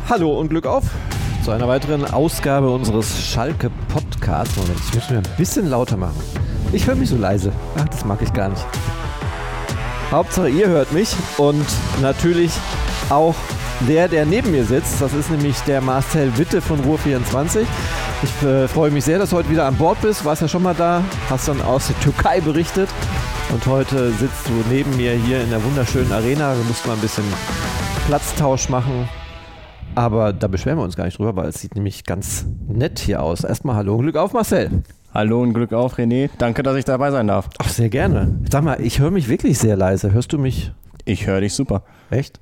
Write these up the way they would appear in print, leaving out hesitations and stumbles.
Hallo und Glück auf zu einer weiteren Ausgabe unseres Schalke-Podcasts. Moment, ich muss mir ein bisschen lauter machen. Ich höre mich so leise. Ach, das mag ich gar nicht. Hauptsache ihr hört mich und natürlich auch der neben mir sitzt. Das ist nämlich der Marcel Witte von Ruhr24. Ich freue mich sehr, dass du heute wieder an Bord bist. Warst ja schon mal da, hast dann aus der Türkei berichtet. Und heute sitzt du neben mir hier in der wunderschönen Arena. Wir mussten mal ein bisschen Platztausch machen. Aber da beschweren wir uns gar nicht drüber, weil es sieht nämlich ganz nett hier aus. Erstmal hallo und Glück auf, Marcel. Hallo und Glück auf, René. Danke, dass ich dabei sein darf. Ach, sehr gerne. Sag mal, ich höre mich wirklich sehr leise. Hörst du mich? Ich höre dich super. Echt?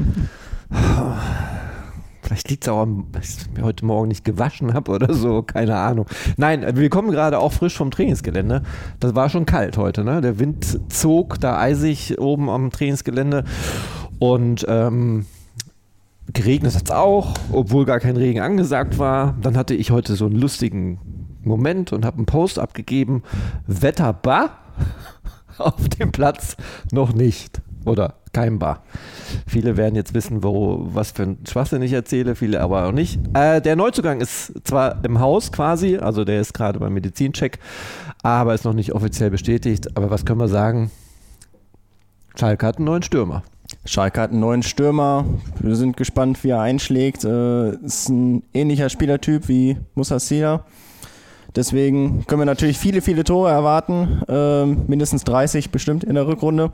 Vielleicht liegt es auch am, dass ich mir heute Morgen nicht gewaschen habe oder so, keine Ahnung. Nein, wir kommen gerade auch frisch vom Trainingsgelände. Das war schon kalt heute, ne? Der Wind zog da eisig oben am Trainingsgelände und geregnet hat es auch, obwohl gar kein Regen angesagt war. Dann hatte ich heute so einen lustigen Moment und habe einen Post abgegeben. Wetter bar, auf dem Platz noch nicht. Oder kein Bar. Viele werden jetzt wissen, was für ein Schwachsinn ich erzähle, viele aber auch nicht. Der Neuzugang ist zwar im Haus quasi, also der ist gerade beim Medizincheck, aber ist noch nicht offiziell bestätigt. Aber was können wir sagen? Schalke hat einen neuen Stürmer. Schalke hat einen neuen Stürmer. Wir sind gespannt, wie er einschlägt. Ist ein ähnlicher Spielertyp wie Moussa Sia. Deswegen können wir natürlich viele, viele Tore erwarten. Mindestens 30 bestimmt in der Rückrunde.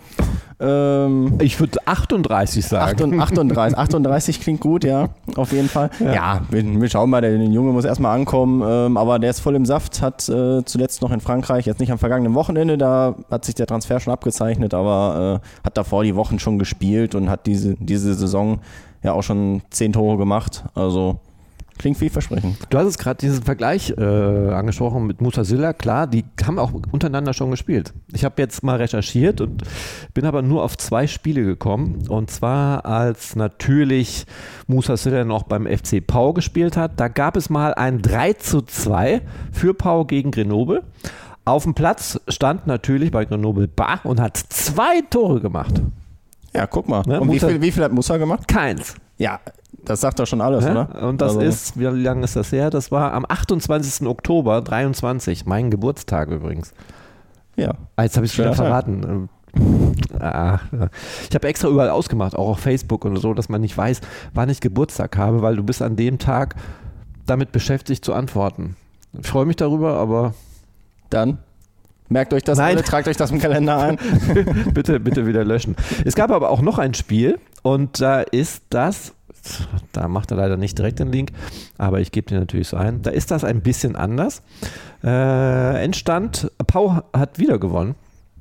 Ich würde 38 sagen. 38 klingt gut, ja, auf jeden Fall. Ja, wir schauen mal, der Junge muss erstmal ankommen. Aber der ist voll im Saft, hat zuletzt noch in Frankreich, jetzt nicht am vergangenen Wochenende, da hat sich der Transfer schon abgezeichnet, aber hat davor die Wochen schon gespielt und hat diese Saison ja auch schon 10 Tore gemacht. Also klingt vielversprechend. Du hast es gerade diesen Vergleich angesprochen mit Moussa Sylla. Klar, die haben auch untereinander schon gespielt. Ich habe jetzt mal recherchiert und bin aber nur auf 2 Spiele gekommen. Und zwar, als natürlich Moussa Sylla noch beim FC Pau gespielt hat. Da gab es mal ein 3:2 für Pau gegen Grenoble. Auf dem Platz stand natürlich bei Grenoble Bar und hat 2 Tore gemacht. Ja, guck mal. Ne? Und wie viel hat Moussa gemacht? Keins. Ja, das sagt doch schon alles, ja, oder? Und das ist, wie lange ist das her? Das war am 28. Oktober 23, mein Geburtstag übrigens. Ja. Jetzt habe ich es wieder verraten. Ich habe extra überall ausgemacht, auch auf Facebook und so, dass man nicht weiß, wann ich Geburtstag habe, weil du bist an dem Tag damit beschäftigt zu antworten. Ich freue mich darüber, aber dann merkt euch das alle, tragt euch das im Kalender ein. bitte wieder löschen. Es gab aber auch noch ein Spiel und da ist das, da macht er leider nicht direkt den Link, aber ich gebe den natürlich so ein, da ist das ein bisschen anders. Endstand, Pau hat wieder gewonnen,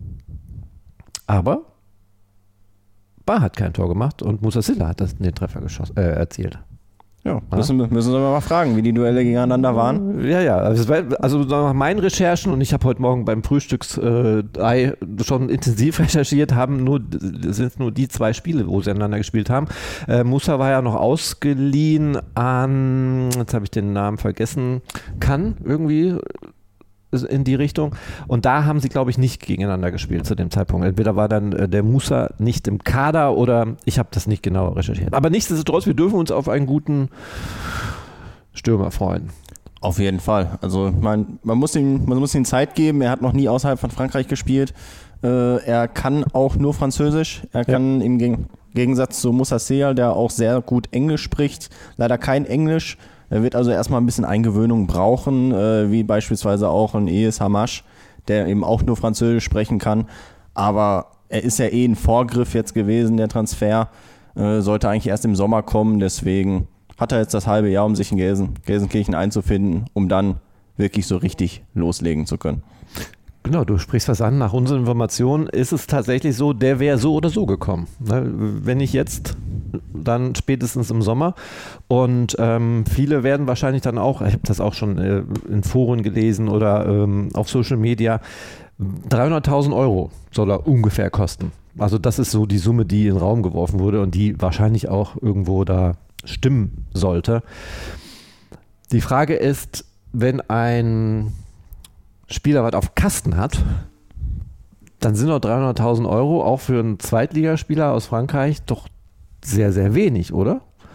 aber Bar hat kein Tor gemacht und Moussa Sylla hat den Treffer erzielt. Ja, müssen wir mal fragen, wie die Duelle gegeneinander waren. Ja, also nach meinen Recherchen, und ich habe heute Morgen beim Frühstücksei schon intensiv recherchiert, sind nur die 2 Spiele, wo sie einander gespielt haben. Moussa war ja noch ausgeliehen an, jetzt habe ich den Namen vergessen, Cannes irgendwie in die Richtung. Und da haben sie, glaube ich, nicht gegeneinander gespielt zu dem Zeitpunkt. Entweder war dann der Moussa nicht im Kader oder ich habe das nicht genau recherchiert. Aber nichtsdestotrotz, wir dürfen uns auf einen guten Stürmer freuen. Auf jeden Fall. Also man muss ihm Zeit geben. Er hat noch nie außerhalb von Frankreich gespielt. Er kann auch nur Französisch. Er kann im Gegensatz zu Moussa Sia, der auch sehr gut Englisch spricht, leider kein Englisch. Er wird also erstmal ein bisschen Eingewöhnung brauchen, wie beispielsweise auch ein Eyes Hamash, der eben auch nur Französisch sprechen kann. Aber er ist ja ein Vorgriff jetzt gewesen, der Transfer. Sollte eigentlich erst im Sommer kommen, deswegen hat er jetzt das halbe Jahr, um sich in Gelsenkirchen einzufinden, um dann wirklich so richtig loslegen zu können. Genau, du sprichst was an. Nach unseren Informationen ist es tatsächlich so, der wäre so oder so gekommen. Wenn nicht jetzt, dann spätestens im Sommer. Und viele werden wahrscheinlich dann auch, ich habe das auch schon in Foren gelesen oder auf Social Media, 300.000 Euro soll er ungefähr kosten. Also das ist so die Summe, die in den Raum geworfen wurde und die wahrscheinlich auch irgendwo da stimmen sollte. Die Frage ist, wenn ein Spieler was auf Kasten hat, dann sind doch 300.000 Euro auch für einen Zweitligaspieler aus Frankreich doch sehr, sehr wenig, oder?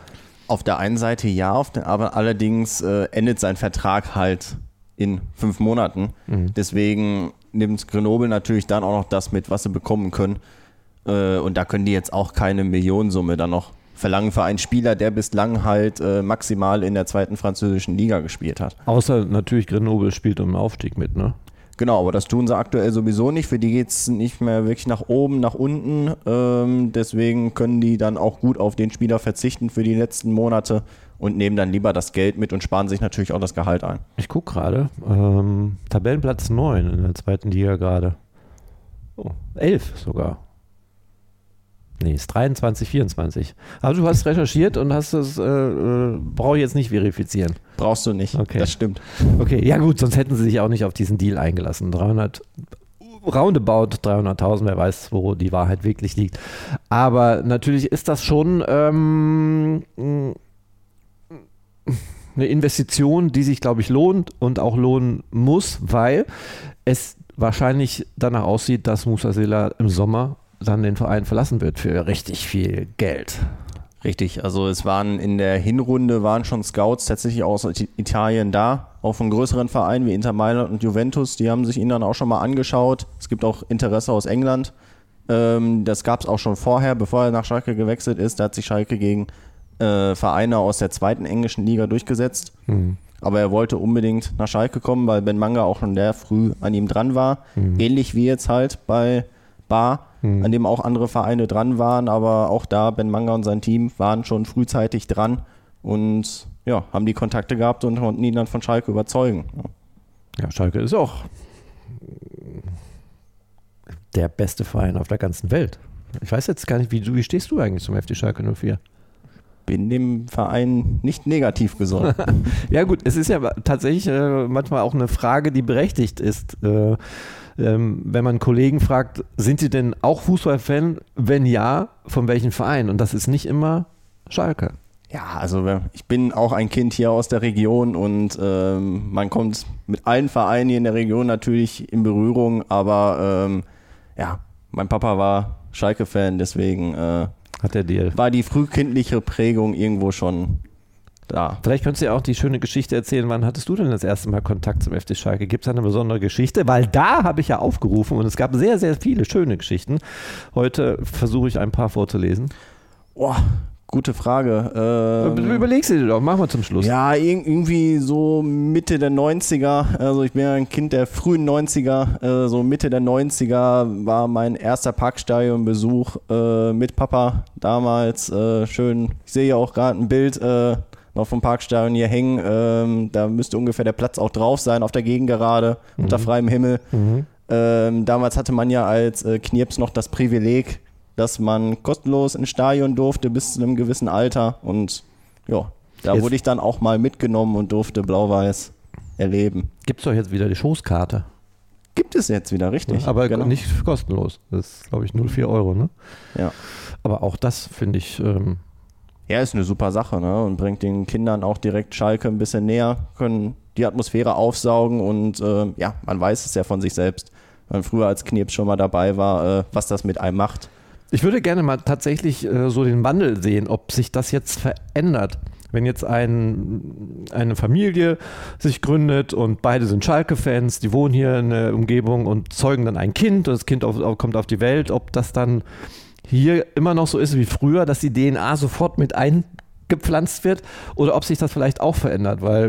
Auf der einen Seite ja, aber allerdings endet sein Vertrag halt in 5 Monaten. Deswegen nimmt Grenoble natürlich dann auch noch das mit, was sie bekommen können. Und da können die jetzt auch keine Millionensumme dann noch verlangen für einen Spieler, der bislang halt maximal in der 2. französischen Liga gespielt hat. Außer natürlich Grenoble spielt um den Aufstieg mit, ne? Genau, aber das tun sie aktuell sowieso nicht. Für die geht es nicht mehr wirklich nach oben, nach unten. Deswegen können die dann auch gut auf den Spieler verzichten für die letzten Monate und nehmen dann lieber das Geld mit und sparen sich natürlich auch das Gehalt ein. Ich gucke gerade. Tabellenplatz 9 in der 2. Liga gerade. Oh, 11 sogar. Nee, ist 23, 24. Aber du hast recherchiert und hast das, brauche ich jetzt nicht verifizieren. Brauchst du nicht, okay. Das stimmt. Okay, ja gut, sonst hätten sie sich auch nicht auf diesen Deal eingelassen. Roundabout 300.000, wer weiß, wo die Wahrheit wirklich liegt. Aber natürlich ist das schon eine Investition, die sich, glaube ich, lohnt und auch lohnen muss, weil es wahrscheinlich danach aussieht, dass Moussa Sela im Sommer dann den Verein verlassen wird für richtig viel Geld. Richtig, also es waren in der Hinrunde schon Scouts tatsächlich aus Italien da, auch von größeren Vereinen wie Inter Mailand und Juventus, die haben sich ihn dann auch schon mal angeschaut. Es gibt auch Interesse aus England. Das gab es auch schon vorher, bevor er nach Schalke gewechselt ist. Da hat sich Schalke gegen Vereine aus der 2. englischen Liga durchgesetzt. Aber er wollte unbedingt nach Schalke kommen, weil Ben Manga auch schon sehr früh an ihm dran war. Ähnlich wie jetzt halt bei Bar, an dem auch andere Vereine dran waren, aber auch da Ben Manga und sein Team waren schon frühzeitig dran und ja, haben die Kontakte gehabt und konnten ihn dann von Schalke überzeugen. Ja, Schalke ist auch der beste Verein auf der ganzen Welt. Ich weiß jetzt gar nicht, wie stehst du eigentlich zum FC Schalke 04? Bin dem Verein nicht negativ gesonnen. Ja gut, es ist ja tatsächlich manchmal auch eine Frage, die berechtigt ist. Wenn man Kollegen fragt, sind sie denn auch Fußballfan? Wenn ja, von welchem Verein? Und das ist nicht immer Schalke. Ja, also ich bin auch ein Kind hier aus der Region und man kommt mit allen Vereinen hier in der Region natürlich in Berührung, aber ja, mein Papa war Schalke-Fan, deswegen hat der Deal. War die frühkindliche Prägung irgendwo schon da. Vielleicht könntest du ja auch die schöne Geschichte erzählen, wann hattest du denn das erste Mal Kontakt zum FC Schalke? Gibt es eine besondere Geschichte? Weil da habe ich ja aufgerufen und es gab sehr, sehr viele schöne Geschichten. Heute versuche ich ein paar vorzulesen. Boah, gute Frage. Überleg sie dir doch, machen wir zum Schluss. Ja, irgendwie so Mitte der 90er, also ich bin ja ein Kind der frühen 90er, so Mitte der 90er war mein erster Parkstadionbesuch mit Papa damals. Schön, ich sehe ja auch gerade ein Bild noch vom Parkstadion hier hängen, da müsste ungefähr der Platz auch drauf sein auf der Gegengerade, unter freiem Himmel. Damals hatte man ja als Knirps noch das Privileg, dass man kostenlos ins Stadion durfte bis zu einem gewissen Alter und ja, da wurde ich dann auch mal mitgenommen und durfte Blau-Weiß erleben. Gibt es doch jetzt wieder die Schoßkarte. Gibt es jetzt wieder, richtig. Ja, aber genau. Nicht kostenlos. Das ist, glaube ich, 0,4 €, ne? Ja. Aber auch das finde ich... ja, ist eine super Sache, ne? Und bringt den Kindern auch direkt Schalke ein bisschen näher, können die Atmosphäre aufsaugen und ja, man weiß es ja von sich selbst, wenn man früher als Knirps schon mal dabei war, was das mit einem macht. Ich würde gerne mal tatsächlich so den Wandel sehen, ob sich das jetzt verändert. Wenn jetzt eine Familie sich gründet und beide sind Schalke-Fans, die wohnen hier in der Umgebung und zeugen dann ein Kind und das Kind kommt auf die Welt, ob das dann hier immer noch so ist wie früher, dass die DNA sofort mit eingepflanzt wird oder ob sich das vielleicht auch verändert, weil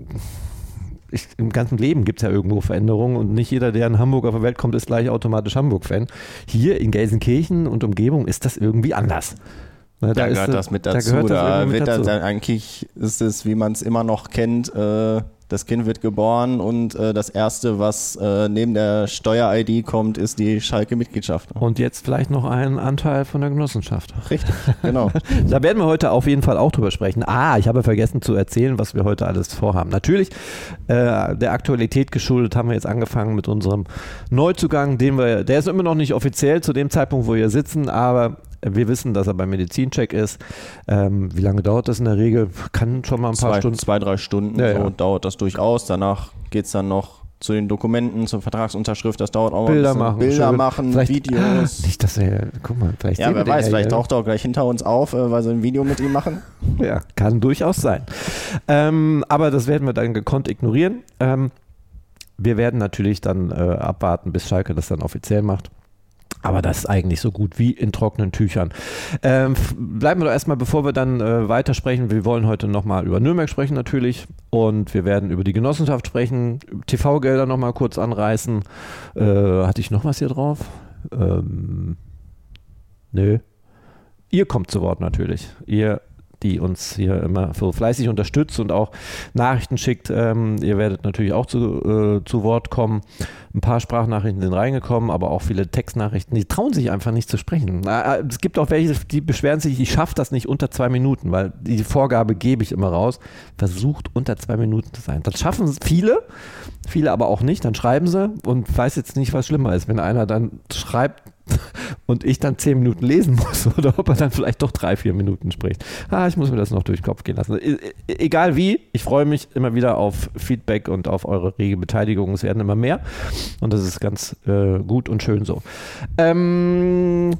im ganzen Leben gibt es ja irgendwo Veränderungen und nicht jeder, der in Hamburg auf die Welt kommt, ist gleich automatisch Hamburg-Fan. Hier in Gelsenkirchen und Umgebung ist das irgendwie anders. Da gehört das mit dazu. Eigentlich ist es, wie man es immer noch kennt, das Kind wird geboren und das Erste, was neben der Steuer-ID kommt, ist die Schalke-Mitgliedschaft. Und jetzt vielleicht noch ein Anteil von der Genossenschaft. Richtig, genau. Da werden wir heute auf jeden Fall auch drüber sprechen. Ich habe vergessen zu erzählen, was wir heute alles vorhaben. Natürlich, der Aktualität geschuldet, haben wir jetzt angefangen mit unserem Neuzugang, der ist immer noch nicht offiziell zu dem Zeitpunkt, wo wir sitzen, aber wir wissen, dass er beim Medizincheck ist. Wie lange dauert das in der Regel? Kann schon mal ein paar Stunden. 2-3 Stunden, dauert das durchaus. Danach geht es dann noch zu den Dokumenten, zur Vertragsunterschrift, das dauert auch Bilder mal ein machen, bisschen. Bilder schön. machen, Vielleicht- Videos. Nicht, dass er, guck mal, vielleicht Ja, sehen wer wir den weiß, vielleicht hier. taucht er auch gleich hinter uns auf, weil sie ein Video mit ihm machen. Ja, kann durchaus sein. Aber das werden wir dann gekonnt ignorieren. Wir werden natürlich dann abwarten, bis Schalke das dann offiziell macht. Aber das ist eigentlich so gut wie in trockenen Tüchern. Bleiben wir doch erstmal, bevor wir dann weitersprechen. Wir wollen heute nochmal über Nürnberg sprechen natürlich. Und wir werden über die Genossenschaft sprechen, TV-Gelder nochmal kurz anreißen. Hatte ich noch was hier drauf? Nö. Ihr kommt zu Wort natürlich. Ihr, die uns hier immer so fleißig unterstützt und auch Nachrichten schickt. Ihr werdet natürlich auch zu Wort kommen. Ein paar Sprachnachrichten sind reingekommen, aber auch viele Textnachrichten. Die trauen sich einfach nicht zu sprechen. Es gibt auch welche, die beschweren sich, ich schaffe das nicht unter 2 Minuten, weil die Vorgabe gebe ich immer raus. Versucht unter 2 Minuten zu sein. Das schaffen viele aber auch nicht. Dann schreiben sie und weiß jetzt nicht, was schlimmer ist, wenn einer dann schreibt und ich dann 10 Minuten lesen muss oder ob er dann vielleicht doch 3-4 Minuten spricht. Ich muss mir das noch durch den Kopf gehen lassen. Egal wie, ich freue mich immer wieder auf Feedback und auf eure rege Beteiligung. Es werden immer mehr und das ist ganz gut und schön so. Wenn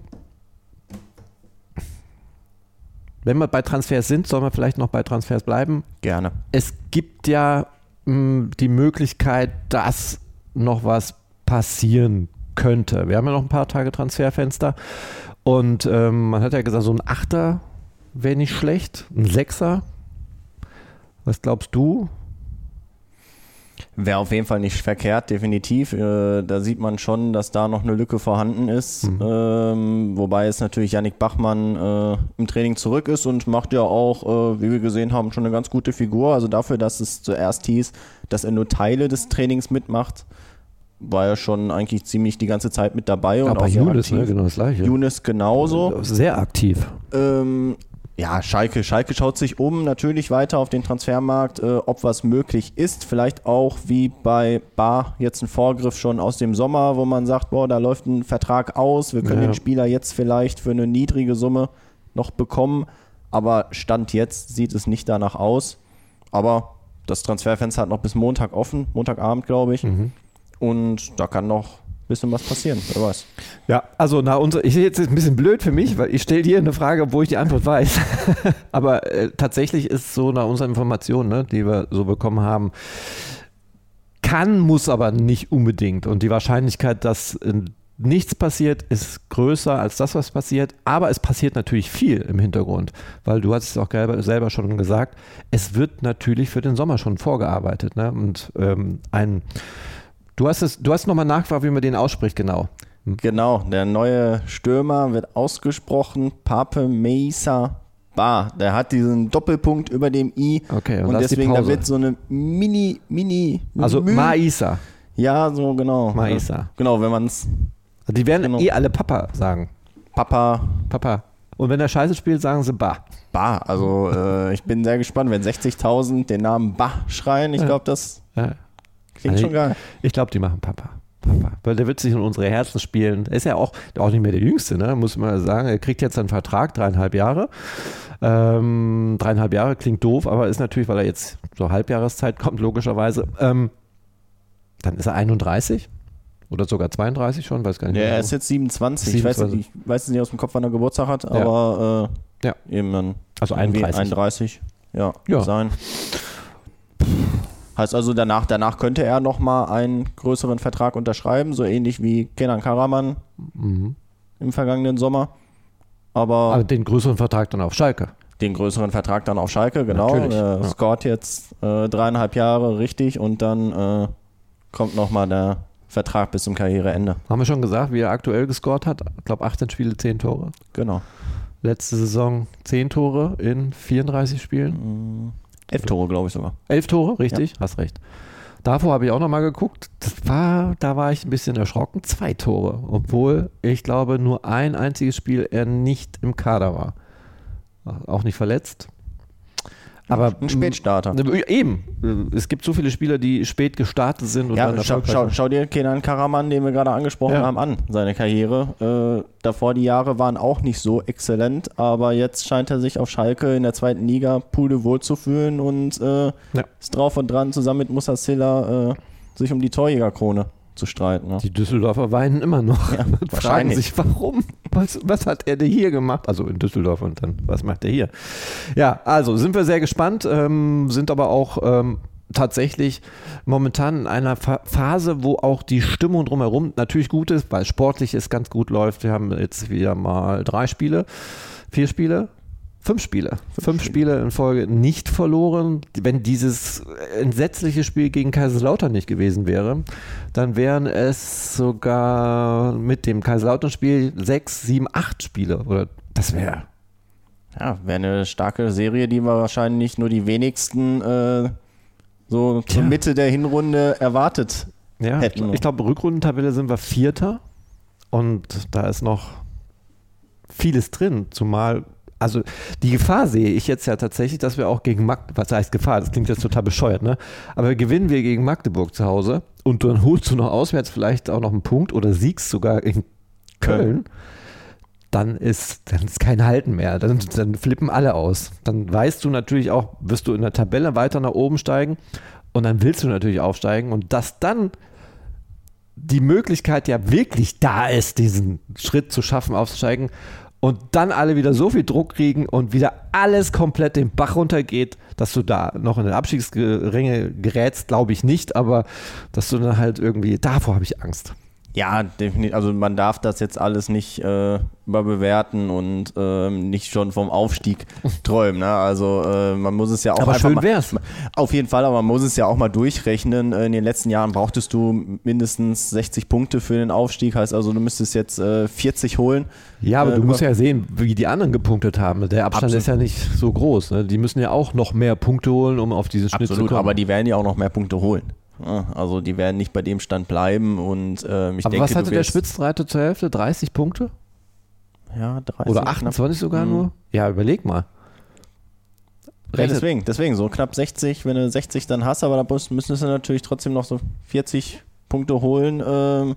wir bei Transfers sind, sollen wir vielleicht noch bei Transfers bleiben? Gerne. Es gibt ja die Möglichkeit, dass noch was passieren könnte. Wir haben ja noch ein paar Tage Transferfenster und man hat ja gesagt, so ein 8er wäre nicht schlecht, ein 6er. Was glaubst du? Wäre auf jeden Fall nicht verkehrt, definitiv. Da sieht man schon, dass da noch eine Lücke vorhanden ist. Wobei es natürlich Yannick Bachmann im Training zurück ist und macht ja auch, wie wir gesehen haben, schon eine ganz gute Figur. Also dafür, dass es zuerst hieß, dass er nur Teile des Trainings mitmacht, war er schon eigentlich ziemlich die ganze Zeit mit dabei. Und Aber auch sehr Younes, aktiv. ne? Genau das Gleiche. Younes genauso. Sehr aktiv. Ja, Schalke schaut sich natürlich weiter auf den Transfermarkt, ob was möglich ist. Vielleicht auch wie bei Bar jetzt ein Vorgriff schon aus dem Sommer, wo man sagt, boah, da läuft ein Vertrag aus, wir können den Spieler jetzt vielleicht für eine niedrige Summe noch bekommen. Aber Stand jetzt sieht es nicht danach aus. Aber das Transferfenster hat noch bis Montag offen, Montagabend, glaube ich. Und da kann noch ein bisschen was passieren, wer weiß. Ja, also ich sehe jetzt ein bisschen blöd für mich, weil ich stelle dir eine Frage, obwohl ich die Antwort weiß. Aber tatsächlich ist so nach unseren Informationen, ne, die wir so bekommen haben, muss aber nicht unbedingt. Und die Wahrscheinlichkeit, dass nichts passiert, ist größer als das, was passiert. Aber es passiert natürlich viel im Hintergrund, weil du hast es auch selber schon gesagt, es wird natürlich für den Sommer schon vorgearbeitet. Ne? Und Du hast nochmal nachgefragt, wie man den ausspricht, genau. Genau, der neue Stürmer wird ausgesprochen Pape Meissa Ba. Der hat diesen Doppelpunkt über dem I. Okay, und deswegen da wird so eine Mini. Also Maissa. Ja, so genau. Maissa. Genau, wenn man es. Die werden alle Papa sagen. Papa. Und wenn er Scheiße spielt, sagen sie Ba. Ba. Also ich bin sehr gespannt, wenn 60.000 den Namen Ba schreien. Ich glaube, das. Ja. Klingt schon geil. Ich glaube, die machen Papa. Weil der wird sich in unsere Herzen spielen. Er ist ja auch nicht mehr der Jüngste, ne? Muss man sagen. Er kriegt jetzt einen Vertrag, 3,5 Jahre. 3,5 Jahre klingt doof, aber ist natürlich, weil er jetzt zur Halbjahreszeit kommt, logischerweise. Dann ist er 31 oder sogar 32 schon, weiß gar nicht. Ja, er ist jetzt 27. 27. Ich weiß nicht aus dem Kopf, wann er Geburtstag hat, aber eben dann. Also 31. 31, ja. sein. Heißt also, danach könnte er nochmal einen größeren Vertrag unterschreiben, so ähnlich wie Kenan Karaman im vergangenen Sommer. Aber den größeren Vertrag dann auf Schalke. Den größeren Vertrag dann auf Schalke, genau. Er scoret jetzt 3,5 Jahre richtig und dann kommt nochmal der Vertrag bis zum Karriereende. Haben wir schon gesagt, wie er aktuell gescored hat? Ich glaube 18 Spiele, 10 Tore. Genau. Letzte Saison 10 Tore in 34 Spielen. 11 Tore, glaube ich sogar. 11 Tore, richtig, hast recht. Davor habe ich auch nochmal geguckt. Da war ich ein bisschen erschrocken. 2 Tore, obwohl ich glaube, nur ein einziges Spiel er nicht im Kader war. Auch nicht verletzt. Aber ein Spätstarter. Eben. Es gibt so viele Spieler, die spät gestartet sind. Und dann schau dir Kenan Karaman, den wir gerade angesprochen haben, an. Seine Karriere. Davor die Jahre waren auch nicht so exzellent, aber jetzt scheint er sich auf Schalke in der 2. Liga pudelwohl zu fühlen und ist drauf und dran, zusammen mit Musa Silla sich um die Torjägerkrone zu streiten. Ne? Die Düsseldorfer weinen immer noch. Ja, und fragen wahrscheinlich. sich, warum? Was hat er denn hier gemacht? Also in Düsseldorf und dann, was macht er hier? Ja, also sind wir sehr gespannt, sind aber auch tatsächlich momentan in einer Phase, wo auch die Stimmung drumherum natürlich gut ist, weil sportlich es ganz gut läuft. Wir haben jetzt wieder mal 5 Spiele in Folge nicht verloren. Wenn dieses entsetzliche Spiel gegen Kaiserslautern nicht gewesen wäre, dann wären es sogar mit dem Kaiserslautern-Spiel 6, 7, 8 Spiele. Oder das wäre... Ja, wäre eine starke Serie, die wir wahrscheinlich nur die wenigsten so zur Mitte der Hinrunde erwartet hätten. Ich glaube, Rückrundentabelle sind wir 4. und da ist noch vieles drin, zumal, also die Gefahr sehe ich jetzt ja tatsächlich, dass wir auch gegen Magdeburg, was heißt Gefahr, das klingt jetzt total bescheuert, ne? Aber gewinnen wir gegen Magdeburg zu Hause und dann holst du noch auswärts vielleicht auch noch einen Punkt oder siegst sogar in Köln, dann ist kein Halten mehr, dann flippen alle aus. Dann weißt du natürlich auch, wirst du in der Tabelle weiter nach oben steigen und dann willst du natürlich aufsteigen und dass dann die Möglichkeit ja wirklich da ist, diesen Schritt zu schaffen, aufzusteigen und dann alle wieder so viel Druck kriegen und wieder alles komplett den Bach runtergeht, dass du da noch in den Abstiegsränge gerätst, glaube ich nicht, aber dass du dann halt irgendwie, davor habe ich Angst. Ja, definitiv. Also man darf das jetzt alles nicht überbewerten und nicht schon vom Aufstieg träumen. Ne? Also man muss es ja auch aber einfach schön wär's. Auf jeden Fall, aber man muss es ja auch mal durchrechnen. In den letzten Jahren brauchtest du mindestens 60 Punkte für den Aufstieg. Heißt also, du müsstest jetzt 40 holen. Ja, aber du musst ja sehen, wie die anderen gepunktet haben. Der Abstand Absolut. ist ja nicht so groß. Ne? Die müssen ja auch noch mehr Punkte holen, um auf diesen Schnitt zu kommen. Aber die werden ja auch noch mehr Punkte holen. Ja, also die werden nicht bei dem Stand bleiben und ich aber denke, was hatte der Spitzenreiter zur Hälfte? 30 Punkte? Ja, 30. Oder 28 sogar nur? Ja, überleg mal. Ja, deswegen so knapp 60, wenn du 60 dann hast, aber da müssen sie natürlich trotzdem noch so 40 Punkte holen.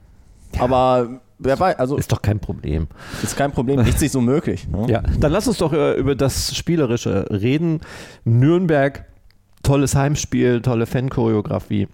Aber wer weiß, also ist doch kein Problem. ist kein Problem, nicht sich so möglich. Ne? Ja, dann lass uns doch über das Spielerische reden. Nürnberg, tolles Heimspiel, tolle Fanchoreografie.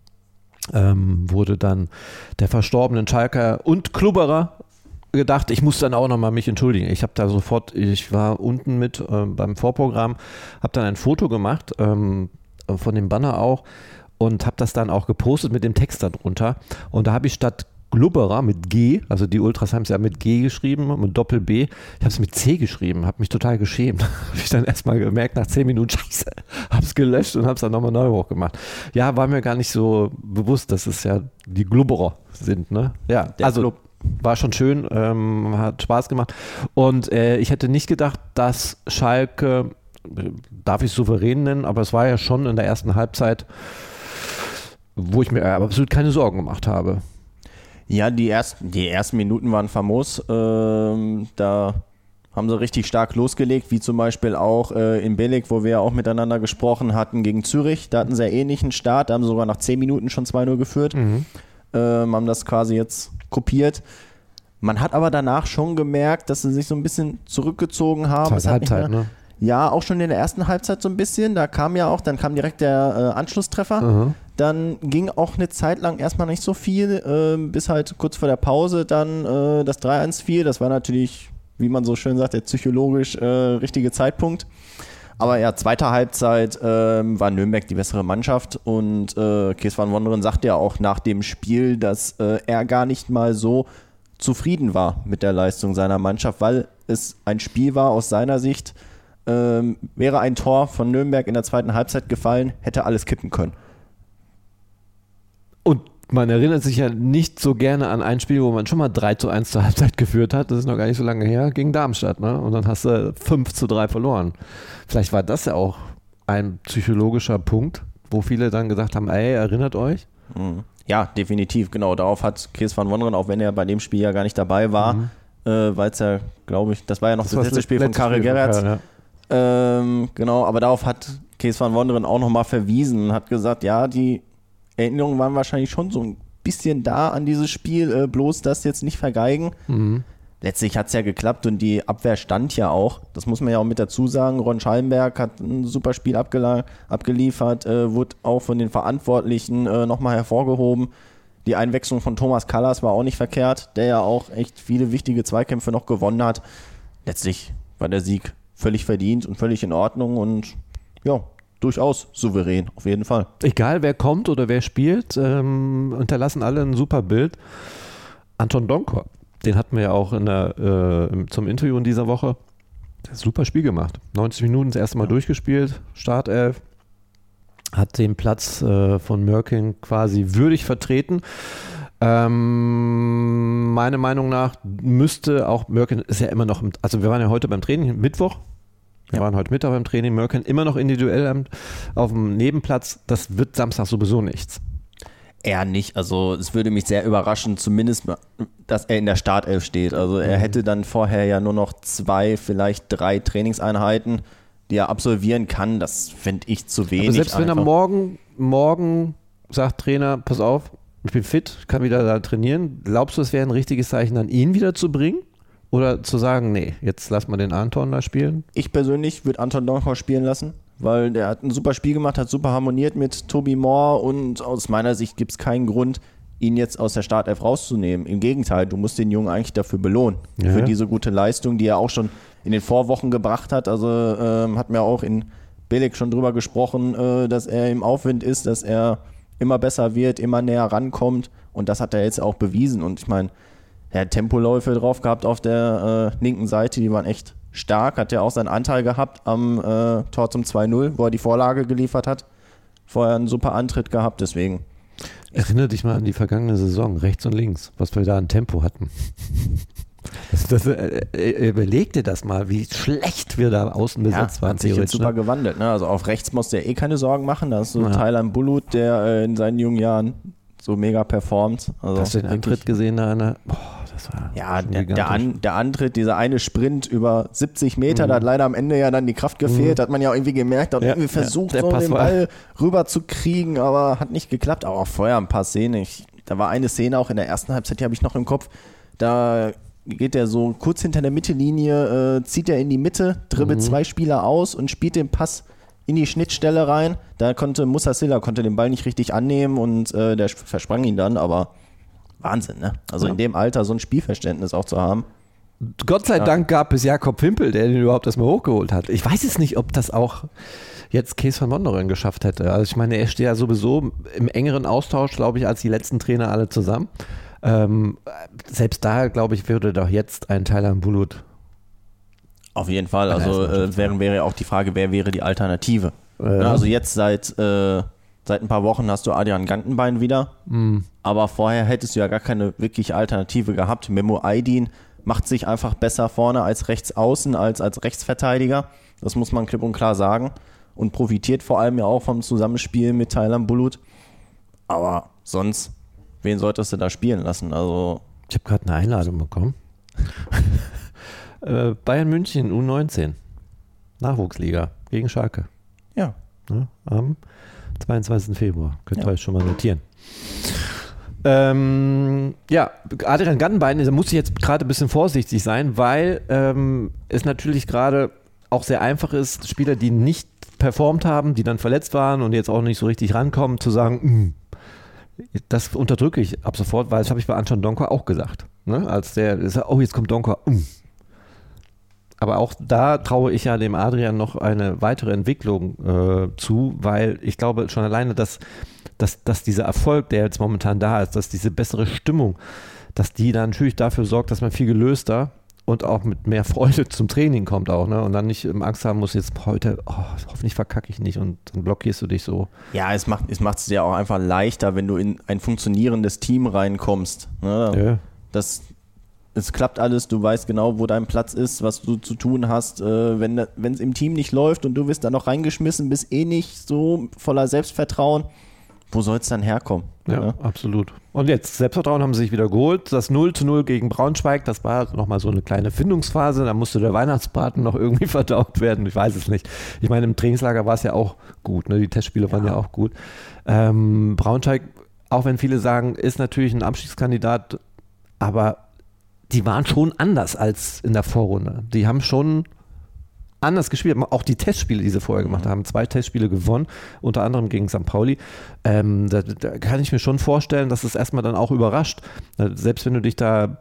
Wurde dann der verstorbenen Schalker und Klubberer gedacht, ich muss dann auch nochmal mich entschuldigen. Ich war unten mit beim Vorprogramm, habe dann ein Foto gemacht, von dem Banner auch und habe das dann auch gepostet mit dem Text darunter. Und da habe ich statt Glubberer mit G, also die Ultras haben es ja mit G geschrieben, mit Doppel-B. Ich habe es mit C geschrieben, habe mich total geschämt. Habe ich dann erstmal gemerkt, nach 10 Minuten, scheiße, habe es gelöscht und habe es dann nochmal neu hochgemacht. Ja, war mir gar nicht so bewusst, dass es ja die Glubberer sind. Ne? Ja, also war schon schön, hat Spaß gemacht. Und ich hätte nicht gedacht, dass Schalke, darf ich souverän nennen, aber es war ja schon in der ersten Halbzeit, wo ich mir absolut keine Sorgen gemacht habe. Ja, die ersten Minuten waren famos. Da haben sie richtig stark losgelegt, wie zum Beispiel auch in Belek, wo wir ja auch miteinander gesprochen hatten, gegen Zürich. Da hatten sie einen ähnlichen Start, da haben sie sogar nach 10 Minuten schon 2-0 geführt. Haben das quasi jetzt kopiert. Man hat aber danach schon gemerkt, dass sie sich so ein bisschen zurückgezogen haben. Halbzeit, ne? Ja, auch schon in der ersten Halbzeit so ein bisschen. Dann kam direkt der Anschlusstreffer. Dann ging auch eine Zeit lang erstmal nicht so viel, bis halt kurz vor der Pause dann das 3-1 fiel. Das war natürlich, wie man so schön sagt, der psychologisch richtige Zeitpunkt. Aber ja, zweite Halbzeit war Nürnberg die bessere Mannschaft und Kees van Wonderen sagte ja auch nach dem Spiel, dass er gar nicht mal so zufrieden war mit der Leistung seiner Mannschaft, weil es ein Spiel war aus seiner Sicht, wäre ein Tor von Nürnberg in der zweiten Halbzeit gefallen, hätte alles kippen können. Und man erinnert sich ja nicht so gerne an ein Spiel, wo man schon mal 3-1 zur Halbzeit geführt hat. Das ist noch gar nicht so lange her, gegen Darmstadt. Ne? Und dann hast du 5-3 verloren. Vielleicht war das ja auch ein psychologischer Punkt, wo viele dann gesagt haben, ey, erinnert euch? Ja, definitiv, genau. Darauf hat Kees van Wonderen, auch wenn er bei dem Spiel ja gar nicht dabei war, weil es ja, glaube ich, das war ja noch das letzte Spiel von Karel Gerrards. Ja. Genau, aber darauf hat Kees van Wonderen auch nochmal verwiesen und hat gesagt, ja, die Erinnerungen waren wahrscheinlich schon so ein bisschen da an dieses Spiel, bloß das jetzt nicht vergeigen. letztlich hat es ja geklappt und die Abwehr stand ja auch. Das muss man ja auch mit dazu sagen. Ron Schallenberg hat ein super Spiel abgeliefert, wurde auch von den Verantwortlichen nochmal hervorgehoben. Die Einwechslung von Thomas Kallas war auch nicht verkehrt, der ja auch echt viele wichtige Zweikämpfe noch gewonnen hat. Letztlich war der Sieg völlig verdient und völlig in Ordnung und ja, durchaus souverän, auf jeden Fall. Egal wer kommt oder wer spielt, hinterlassen alle ein super Bild. Anton Donkor, den hatten wir ja auch zum Interview in dieser Woche. Super Spiel gemacht. 90 Minuten das erste Mal durchgespielt, Startelf. Hat den Platz von Mörken quasi würdig vertreten. Meiner Meinung nach müsste auch Mörken, ist ja immer noch, also wir waren ja heute beim Training, Mittwoch. Wir waren heute Mittag beim Training, Mörken immer noch individuell auf dem Nebenplatz. Das wird Samstag sowieso nichts. Er nicht, also es würde mich sehr überraschen, zumindest, dass er in der Startelf steht. Also er hätte dann vorher ja nur noch 2, vielleicht 3 Trainingseinheiten, die er absolvieren kann. Das fände ich zu wenig. Aber selbst wenn er morgen sagt, Trainer, pass auf, ich bin fit, kann wieder da trainieren, glaubst du, es wäre ein richtiges Zeichen, dann ihn wieder zu bringen? Oder zu sagen, nee, jetzt lass mal den Anton da spielen? Ich persönlich würde Anton Donkor spielen lassen, weil der hat ein super Spiel gemacht, hat super harmoniert mit Toby Moore und aus meiner Sicht gibt es keinen Grund, ihn jetzt aus der Startelf rauszunehmen. Im Gegenteil, du musst den Jungen eigentlich dafür belohnen, für diese gute Leistung, die er auch schon in den Vorwochen gebracht hat. Also hat mir auch in Belek schon drüber gesprochen, dass er im Aufwind ist, dass er immer besser wird, immer näher rankommt und das hat er jetzt auch bewiesen und ich meine, er hat Tempoläufe drauf gehabt auf der linken Seite, die waren echt stark, hat ja auch seinen Anteil gehabt am Tor zum 2-0, wo er die Vorlage geliefert hat. Vorher einen super Antritt gehabt, deswegen. Erinnere dich mal an die vergangene Saison, rechts und links, was wir da an Tempo hatten. Überleg dir das mal, wie schlecht wir da außen besetzt waren. Hat sich jetzt super gewandelt. Ne? Also auf rechts musst du ja keine Sorgen machen. Da ist so Thailand Bulut, der in seinen jungen Jahren so mega performt. Also hast du den Antritt gesehen da? Das war der Antritt, dieser eine Sprint über 70 Meter, da hat leider am Ende ja dann die Kraft gefehlt, hat man ja auch irgendwie gemerkt, hat irgendwie versucht, so den Ball rüber zu kriegen, aber hat nicht geklappt. Aber auch vorher ein paar Szenen. Da war eine Szene auch in der ersten Halbzeit, die habe ich noch im Kopf, da geht er so kurz hinter der Mittellinie, zieht er in die Mitte, dribbelt 2 Spieler aus und spielt den Pass in die Schnittstelle rein. Da konnte Moussa Sylla den Ball nicht richtig annehmen und der versprang ihn dann, aber Wahnsinn, ne? Also in dem Alter so ein Spielverständnis auch zu haben. Gott sei Dank gab es Jakob Pimpel, der den überhaupt erstmal hochgeholt hat. Ich weiß es nicht, ob das auch jetzt Kees van Monderen geschafft hätte. Also ich meine, er steht ja sowieso im engeren Austausch, glaube ich, als die letzten Trainer alle zusammen. Selbst da, glaube ich, würde doch jetzt ein Thailand Bulut. Auf jeden Fall. Also wäre ja auch die Frage, wer wäre die Alternative? Also jetzt seit ein paar Wochen hast du Adrian Gantenbein wieder, aber vorher hättest du ja gar keine wirkliche Alternative gehabt. Memo Aydin macht sich einfach besser vorne als Rechtsaußen, als Rechtsverteidiger. Das muss man klipp und klar sagen. Und profitiert vor allem ja auch vom Zusammenspiel mit Thailand Bulut. Aber sonst, wen solltest du da spielen lassen? Also ich habe gerade eine Einladung bekommen. Bayern München U19. Nachwuchsliga gegen Schalke. Ja. Am 22. Februar. Könnt ihr euch schon mal notieren. Adrian Gantenbein, da muss ich jetzt gerade ein bisschen vorsichtig sein, weil es natürlich gerade auch sehr einfach ist, Spieler, die nicht performt haben, die dann verletzt waren und jetzt auch nicht so richtig rankommen, zu sagen, das unterdrücke ich ab sofort, weil das habe ich bei Anton Donkor auch gesagt. Ne? Als der sagt, jetzt kommt Donkor, Aber auch da traue ich ja dem Adrian noch eine weitere Entwicklung zu, weil ich glaube schon alleine, dass dieser Erfolg, der jetzt momentan da ist, dass diese bessere Stimmung, dass die dann natürlich dafür sorgt, dass man viel gelöster und auch mit mehr Freude zum Training kommt auch, ne? Und dann nicht Angst haben muss, jetzt heute, hoffentlich verkacke ich nicht und dann blockierst du dich so. Ja, es macht es dir auch einfach leichter, wenn du in ein funktionierendes Team reinkommst. Ne? Ja. Es klappt alles, du weißt genau, wo dein Platz ist, was du zu tun hast. Wenn es im Team nicht läuft und du wirst da noch reingeschmissen, bist nicht so voller Selbstvertrauen, wo soll es dann herkommen? Ja, absolut. Und jetzt, Selbstvertrauen haben sie sich wieder geholt. Das 0:0 gegen Braunschweig, das war nochmal so eine kleine Findungsphase. Da musste der Weihnachtsbraten noch irgendwie verdaut werden. Ich weiß es nicht. Ich meine, im Trainingslager war es ja auch gut. Ne? Die Testspiele waren ja auch gut. Braunschweig, auch wenn viele sagen, ist natürlich ein Abstiegskandidat, aber die waren schon anders als in der Vorrunde. Die haben schon anders gespielt. Auch die Testspiele, die sie vorher gemacht haben, 2 Testspiele gewonnen, unter anderem gegen St. Pauli. Da kann ich mir schon vorstellen, dass es erstmal dann auch überrascht. Selbst wenn du dich da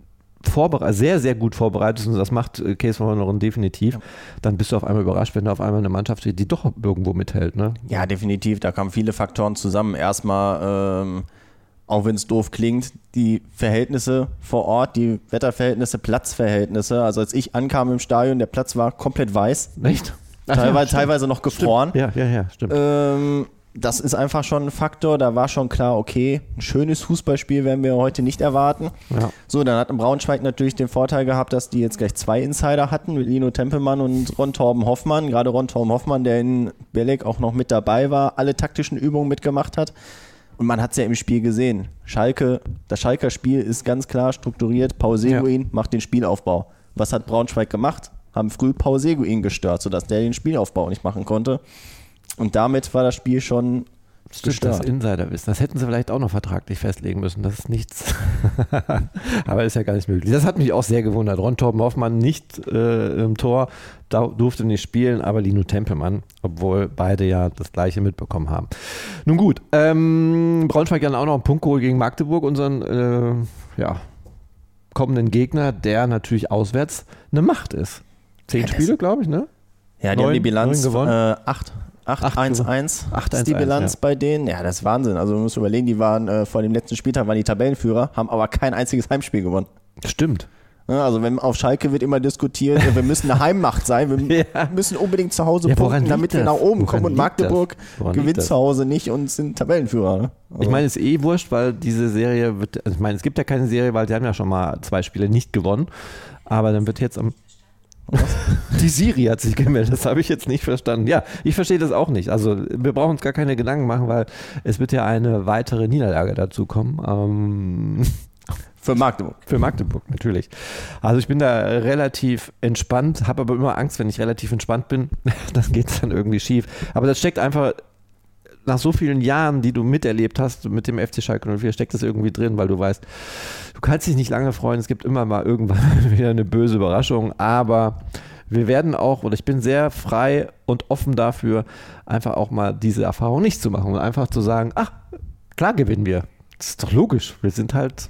sehr, sehr gut vorbereitet und das macht Case von Honoren definitiv, dann bist du auf einmal überrascht, wenn da auf einmal eine Mannschaft steht, die doch irgendwo mithält. Ne? Ja, definitiv. Da kamen viele Faktoren zusammen. Erstmal, auch wenn es doof klingt, die Verhältnisse vor Ort, die Wetterverhältnisse, Platzverhältnisse. Also als ich ankam im Stadion, der Platz war komplett weiß. Echt? Teilweise noch gefroren. Ja, stimmt. Das ist einfach schon ein Faktor, da war schon klar, okay, ein schönes Fußballspiel werden wir heute nicht erwarten. Ja. So, dann hat Braunschweig natürlich den Vorteil gehabt, dass die jetzt gleich 2 Insider hatten, mit Lino Tempelmann und Ron-Torben Hoffmann. Gerade Ron-Torben Hoffmann, der in Belek auch noch mit dabei war, alle taktischen Übungen mitgemacht hat. Und man hat es ja im Spiel gesehen. Das Schalker Spiel ist ganz klar strukturiert. Paul Seguin macht den Spielaufbau. Was hat Braunschweig gemacht? Haben früh Paul Seguin gestört, sodass der den Spielaufbau nicht machen konnte. Und damit war das Spiel schon gestört. Das Insiderwissen. Das hätten sie vielleicht auch noch vertraglich festlegen müssen. Das ist nichts. Aber ist ja gar nicht möglich. Das hat mich auch sehr gewundert. Ron-Torben Hoffmann nicht im Tor, durfte nicht spielen, aber Lino Tempelmann, obwohl beide ja das Gleiche mitbekommen haben. Nun gut, Braunschweig dann auch noch einen Punkt geholt gegen Magdeburg, unseren kommenden Gegner, der natürlich auswärts eine Macht ist. 10 Spiele, glaube ich, ne? Ja, die haben die Bilanz 8 8-1-1 ist die Bilanz bei denen. Ja, das ist Wahnsinn. Also man muss überlegen, die waren vor dem letzten Spieltag waren die Tabellenführer, haben aber kein einziges Heimspiel gewonnen. Stimmt. Ja, also wenn auf Schalke wird immer diskutiert, wir müssen eine Heimmacht sein, wir müssen unbedingt zu Hause punkten, damit wir nach oben kommen. Und Magdeburg gewinnt zu Hause nicht und sind Tabellenführer. Ne? Also ich meine, es ist wurscht, weil diese Serie es gibt ja keine Serie, weil die haben ja schon mal 2 Spiele nicht gewonnen, aber dann wird jetzt die Siri hat sich gemeldet, das habe ich jetzt nicht verstanden. Ja, ich verstehe das auch nicht. Also wir brauchen uns gar keine Gedanken machen, weil es wird ja eine weitere Niederlage dazu kommen. Für Magdeburg. Für Magdeburg, natürlich. Also ich bin da relativ entspannt, habe aber immer Angst, wenn ich relativ entspannt bin, dann geht es dann irgendwie schief. Aber das steckt einfach nach so vielen Jahren, die du miterlebt hast mit dem FC Schalke 04, steckt das irgendwie drin, weil du weißt, du kannst dich nicht lange freuen, es gibt immer mal irgendwann wieder eine böse Überraschung, aber wir werden auch, oder ich bin sehr frei und offen dafür, einfach auch mal diese Erfahrung nicht zu machen und einfach zu sagen, ach, klar gewinnen wir. Das ist doch logisch, wir sind halt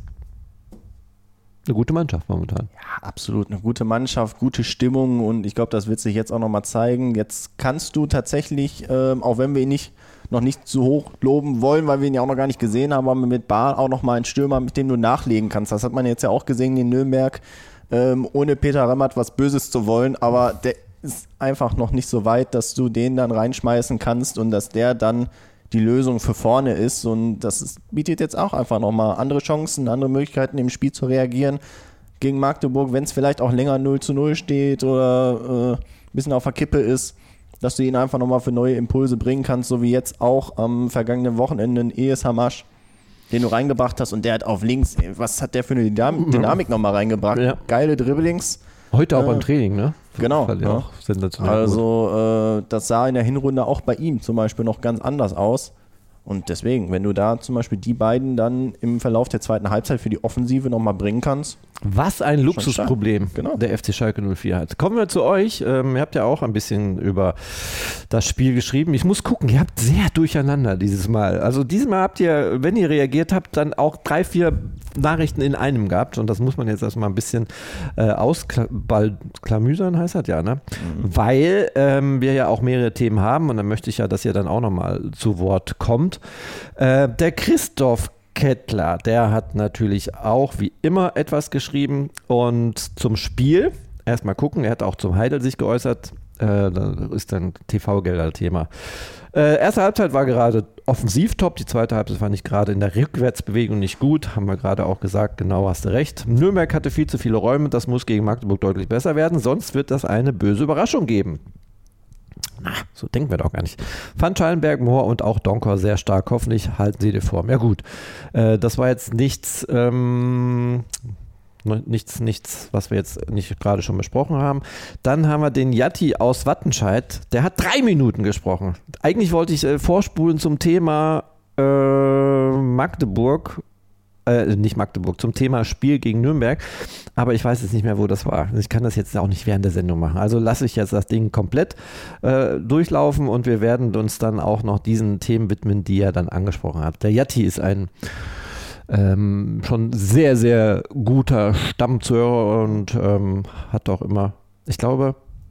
eine gute Mannschaft momentan. Ja, absolut. Eine gute Mannschaft, gute Stimmung und ich glaube, das wird sich jetzt auch nochmal zeigen. Jetzt kannst du tatsächlich, auch wenn wir ihn noch nicht zu hoch loben wollen, weil wir ihn ja auch noch gar nicht gesehen haben, aber mit Bahr auch nochmal einen Stürmer, mit dem du nachlegen kannst. Das hat man jetzt ja auch gesehen in Nürnberg, ohne Peter Remmert was Böses zu wollen, aber der ist einfach noch nicht so weit, dass du den dann reinschmeißen kannst und dass der dann die Lösung für vorne ist und bietet jetzt auch einfach nochmal andere Chancen, andere Möglichkeiten im Spiel zu reagieren gegen Magdeburg, wenn es vielleicht auch länger 0-0 steht oder ein bisschen auf der Kippe ist, dass du ihn einfach nochmal für neue Impulse bringen kannst, so wie jetzt auch am vergangenen Wochenende in ES Hamasch, den du reingebracht hast und der hat auf links, was hat der für eine Dynamik nochmal reingebracht? Ja. Geile Dribblings. Heute auch beim Training, ne? Genau. Ja. Auch sensationell also das sah in der Hinrunde auch bei ihm zum Beispiel noch ganz anders aus. Und deswegen, wenn du da zum Beispiel die beiden dann im Verlauf der zweiten Halbzeit für die Offensive nochmal bringen kannst. Was ein Luxusproblem der FC Schalke 04 hat. Kommen wir zu euch. Ihr habt ja auch ein bisschen über das Spiel geschrieben. Ich muss gucken, ihr habt sehr durcheinander dieses Mal. Also dieses Mal habt ihr, wenn ihr reagiert habt, dann auch 3, 4 Nachrichten in einem gehabt. Und das muss man jetzt erstmal ein bisschen ausklamüsern, heißt das ja, ne? Weil wir ja auch mehrere Themen haben. Und dann möchte ich ja, dass ihr dann auch nochmal zu Wort kommt. Der Christoph Kettler, der hat natürlich auch wie immer etwas geschrieben und zum Spiel, erstmal gucken, er hat auch zum Heidel sich geäußert, da ist dann TV-Gelder-Thema. Erste Halbzeit war gerade offensiv top, die zweite Halbzeit war nicht gerade in der Rückwärtsbewegung nicht gut, haben wir gerade auch gesagt, genau, hast du recht. Nürnberg hatte viel zu viele Räume, das muss gegen Magdeburg deutlich besser werden, sonst wird das eine böse Überraschung geben. Na, so denken wir doch gar nicht. Fand Schallenberg, Mohr und auch Donker sehr stark. Hoffentlich halten sie die Form. Ja gut, das war jetzt nichts, was wir jetzt nicht gerade schon besprochen haben. Dann haben wir den Jatti aus Wattenscheid. Der hat 3 Minuten gesprochen. Eigentlich wollte ich vorspulen zum Thema Magdeburg nicht Magdeburg, zum Thema Spiel gegen Nürnberg, aber ich weiß jetzt nicht mehr, wo das war. Ich kann das jetzt auch nicht während der Sendung machen. Also lasse ich jetzt das Ding komplett durchlaufen und wir werden uns dann auch noch diesen Themen widmen, die er dann angesprochen hat. Der Jatti ist ein schon sehr, sehr guter Stammzuhörer und hat auch immer, ich glaube,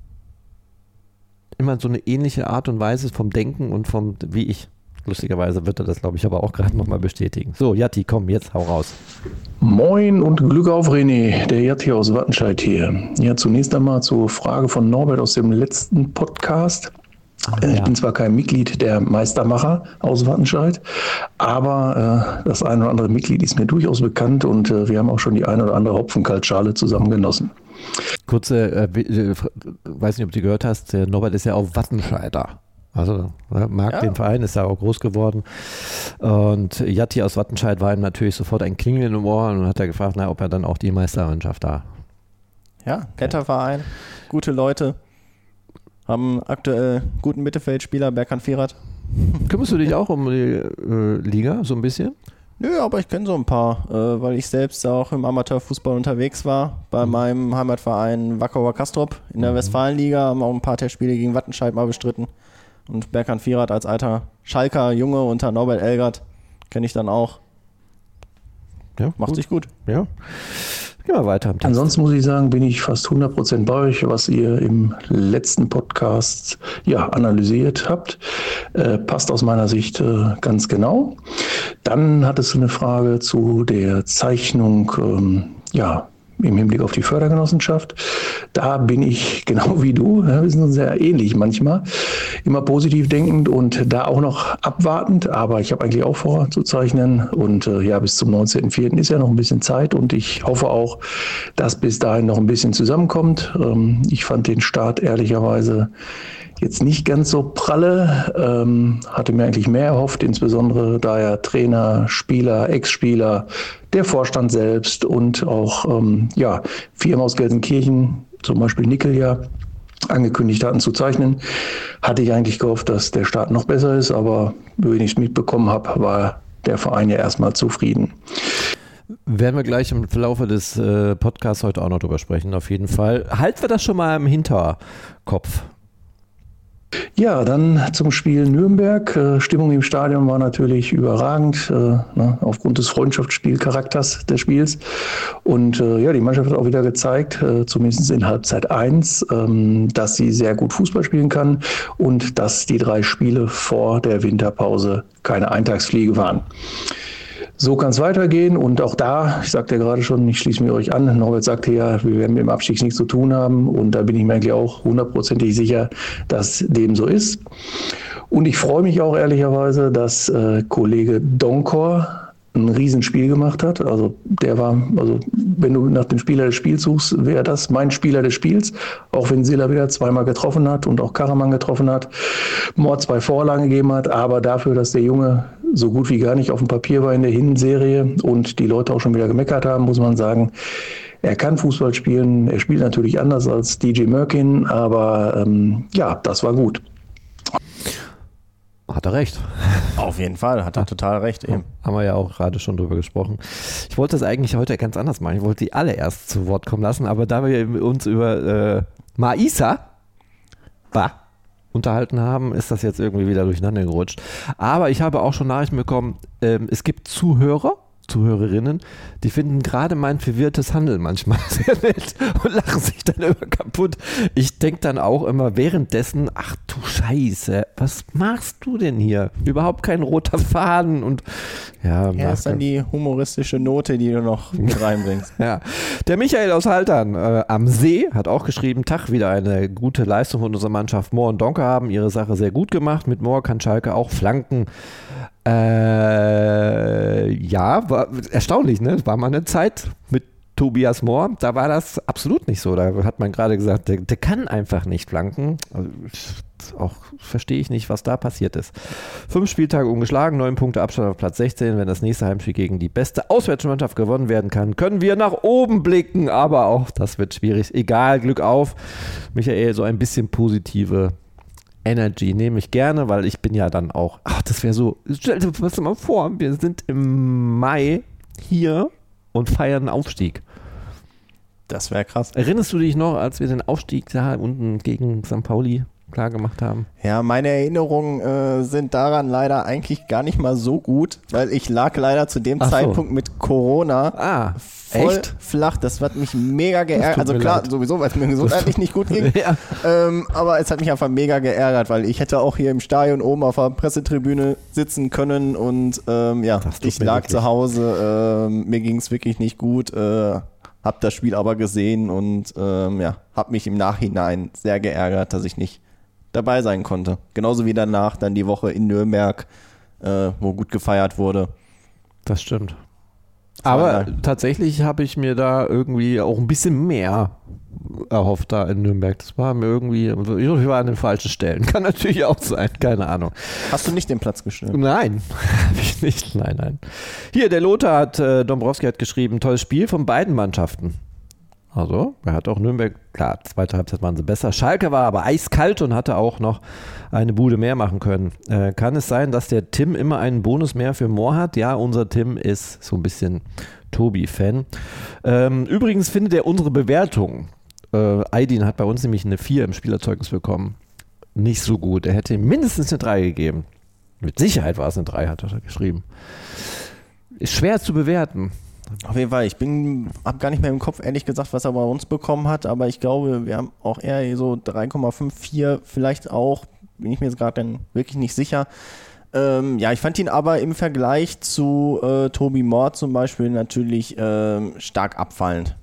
immer so eine ähnliche Art und Weise vom Denken und wie ich. Lustigerweise wird er das, glaube ich, aber auch gerade nochmal bestätigen. So, Jatti, komm, jetzt hau raus. Moin und Glück auf, René, der Jatti aus Wattenscheid hier. Ja, zunächst einmal zur Frage von Norbert aus dem letzten Podcast. Ich bin zwar kein Mitglied der Meistermacher aus Wattenscheid, aber das eine oder andere Mitglied ist mir durchaus bekannt und wir haben auch schon die eine oder andere Hopfenkaltschale zusammen genossen. Kurze, weiß nicht, ob du gehört hast, der Norbert ist ja auch Wattenscheider. Also mag den Verein, ist ja auch groß geworden. Und Jatti aus Wattenscheid war ihm natürlich sofort ein Klingeln im Ohr und hat er gefragt, ob er dann auch die Meistermannschaft da. Ja, netter Verein, gute Leute, haben aktuell guten Mittelfeldspieler, Berkan Firat. Kümmerst du dich auch um die Liga so ein bisschen? Nö, aber ich kenne so ein paar, weil ich selbst auch im Amateurfußball unterwegs war. Bei meinem Heimatverein Wackerer Kastrop in der Westfalenliga haben auch ein paar der Spiele gegen Wattenscheid mal bestritten. Und Berkan Firat als alter Schalker Junge unter Norbert Elgert kenne ich dann auch. Ja, macht sich gut. Ja. Gehen wir weiter. Ansonsten muss ich sagen, bin ich fast 100% bei euch, was ihr im letzten Podcast analysiert habt. Passt aus meiner Sicht ganz genau. Dann hattest du eine Frage zu der Zeichnung, im Hinblick auf die Fördergenossenschaft. Da bin ich genau wie du, wir sind uns sehr ähnlich manchmal, immer positiv denkend und da auch noch abwartend, aber ich habe eigentlich auch vor zu zeichnen und bis zum 19.04. ist ja noch ein bisschen Zeit und ich hoffe auch, dass bis dahin noch ein bisschen zusammenkommt. Ich fand den Start ehrlicherweise jetzt nicht ganz so pralle, hatte mir eigentlich mehr erhofft, insbesondere da ja Trainer, Spieler, Ex-Spieler, der Vorstand selbst und auch Firmen aus Gelsenkirchen, zum Beispiel Nickel angekündigt hatten zu zeichnen, hatte ich eigentlich gehofft, dass der Start noch besser ist, aber wie ich es mitbekommen habe, war der Verein ja erstmal zufrieden. Werden wir gleich im Verlauf des Podcasts heute auch noch drüber sprechen, auf jeden Fall. Halten wir das schon mal im Hinterkopf. Ja, dann zum Spiel Nürnberg. Stimmung im Stadion war natürlich überragend, aufgrund des Freundschaftsspielcharakters des Spiels. Und die Mannschaft hat auch wieder gezeigt, zumindest in Halbzeit 1, dass sie sehr gut Fußball spielen kann und dass die 3 Spiele vor der Winterpause keine Eintagsfliege waren. So kann es weitergehen und auch da, ich sagte ja gerade schon, ich schließe mich euch an, Norbert sagte ja, wir werden mit dem Abstieg nichts zu tun haben und da bin ich mir eigentlich auch 100%ig sicher, dass dem so ist. Und ich freue mich auch ehrlicherweise, dass Kollege Donkor ein Riesenspiel gemacht hat. Also wenn du nach dem Spieler des Spiels suchst, wäre das mein Spieler des Spiels, auch wenn Silla wieder 2-mal getroffen hat und auch Karaman getroffen hat, Mohr 2 Vorlagen gegeben hat, aber dafür, dass der Junge so gut wie gar nicht auf dem Papier war in der Hinserie und die Leute auch schon wieder gemeckert haben, muss man sagen, er kann Fußball spielen, er spielt natürlich anders als DJ Mörkin, aber das war gut. Hat er recht. Auf jeden Fall, hat er total recht. Eben. Haben wir ja auch gerade schon drüber gesprochen. Ich wollte das eigentlich heute ganz anders machen. Ich wollte die alle erst zu Wort kommen lassen, aber da wir uns über Maïssa unterhalten haben, ist das jetzt irgendwie wieder durcheinander gerutscht. Aber ich habe auch schon Nachrichten bekommen, es gibt Zuhörerinnen, die finden gerade mein verwirrtes Handeln manchmal sehr nett und lachen sich dann immer kaputt. Ich denke dann auch immer währenddessen, ach du Scheiße, was machst du denn hier? Überhaupt kein roter Faden und ja, ist dann die humoristische Note, die du noch mit reinbringst. Ja. Der Michael aus Haltern am See hat auch geschrieben, Tag, wieder eine gute Leistung von unserer Mannschaft. Mohr und Donker haben ihre Sache sehr gut gemacht. Mit Mohr kann Schalke auch flanken. War erstaunlich, ne? War mal eine Zeit mit Tobias Mohr, da war das absolut nicht so. Da hat man gerade gesagt, der kann einfach nicht flanken. Also, auch verstehe ich nicht, was da passiert ist. 5 Spieltage ungeschlagen, 9 Punkte Abstand auf Platz 16. Wenn das nächste Heimspiel gegen die beste Auswärtsmannschaft gewonnen werden kann, können wir nach oben blicken. Aber auch das wird schwierig. Egal, Glück auf. Michael, so ein bisschen positive Energy nehme ich gerne, weil ich bin ja dann auch, das wäre so, stell dir mal vor, wir sind im Mai hier und feiern einen Aufstieg. Das wäre krass. Erinnerst du dich noch, als wir den Aufstieg da unten gegen St. Pauli klar gemacht haben? Ja, meine Erinnerungen sind daran leider eigentlich gar nicht mal so gut, weil ich lag leider zu dem Zeitpunkt mit Corona voll flach. Das hat mich mega geärgert. Also klar, sowieso, weil es mir gesundheitlich nicht gut ging. Ja. Aber es hat mich einfach mega geärgert, weil ich hätte auch hier im Stadion oben auf der Pressetribüne sitzen können und ich lag zu Hause. Mir ging es wirklich nicht gut. Hab das Spiel aber gesehen und hab mich im Nachhinein sehr geärgert, dass ich nicht dabei sein konnte. Genauso wie danach dann die Woche in Nürnberg, wo gut gefeiert wurde. Das stimmt. Aber tatsächlich habe ich mir da irgendwie auch ein bisschen mehr erhofft da in Nürnberg. Das war mir irgendwie, ich war an den falschen Stellen. Kann natürlich auch sein, keine Ahnung. Hast du nicht den Platz gestellt? Nein, habe ich nicht. Nein. Hier, der Lothar hat, Dombrowski hat geschrieben, tolles Spiel von beiden Mannschaften. Also, er hat auch Nürnberg, klar, zweite Halbzeit waren sie besser. Schalke war aber eiskalt und hatte auch noch eine Bude mehr machen können. Kann es sein, dass der Tim immer einen Bonus mehr für Mohr hat? Ja, unser Tim ist so ein bisschen Tobi-Fan. Übrigens findet er unsere Bewertung, Aydin hat bei uns nämlich eine 4 im Spielerzeugnis bekommen, nicht so gut. Er hätte ihm mindestens eine 3 gegeben. Mit Sicherheit war es eine 3, hat er geschrieben. Ist schwer zu bewerten. Auf jeden Fall, ich habe gar nicht mehr im Kopf, ehrlich gesagt, was er bei uns bekommen hat, aber ich glaube, wir haben auch eher so 3,54, vielleicht auch, bin ich mir jetzt gerade dann wirklich nicht sicher. Ich fand ihn aber im Vergleich zu Tobi Mohr zum Beispiel natürlich stark abfallend.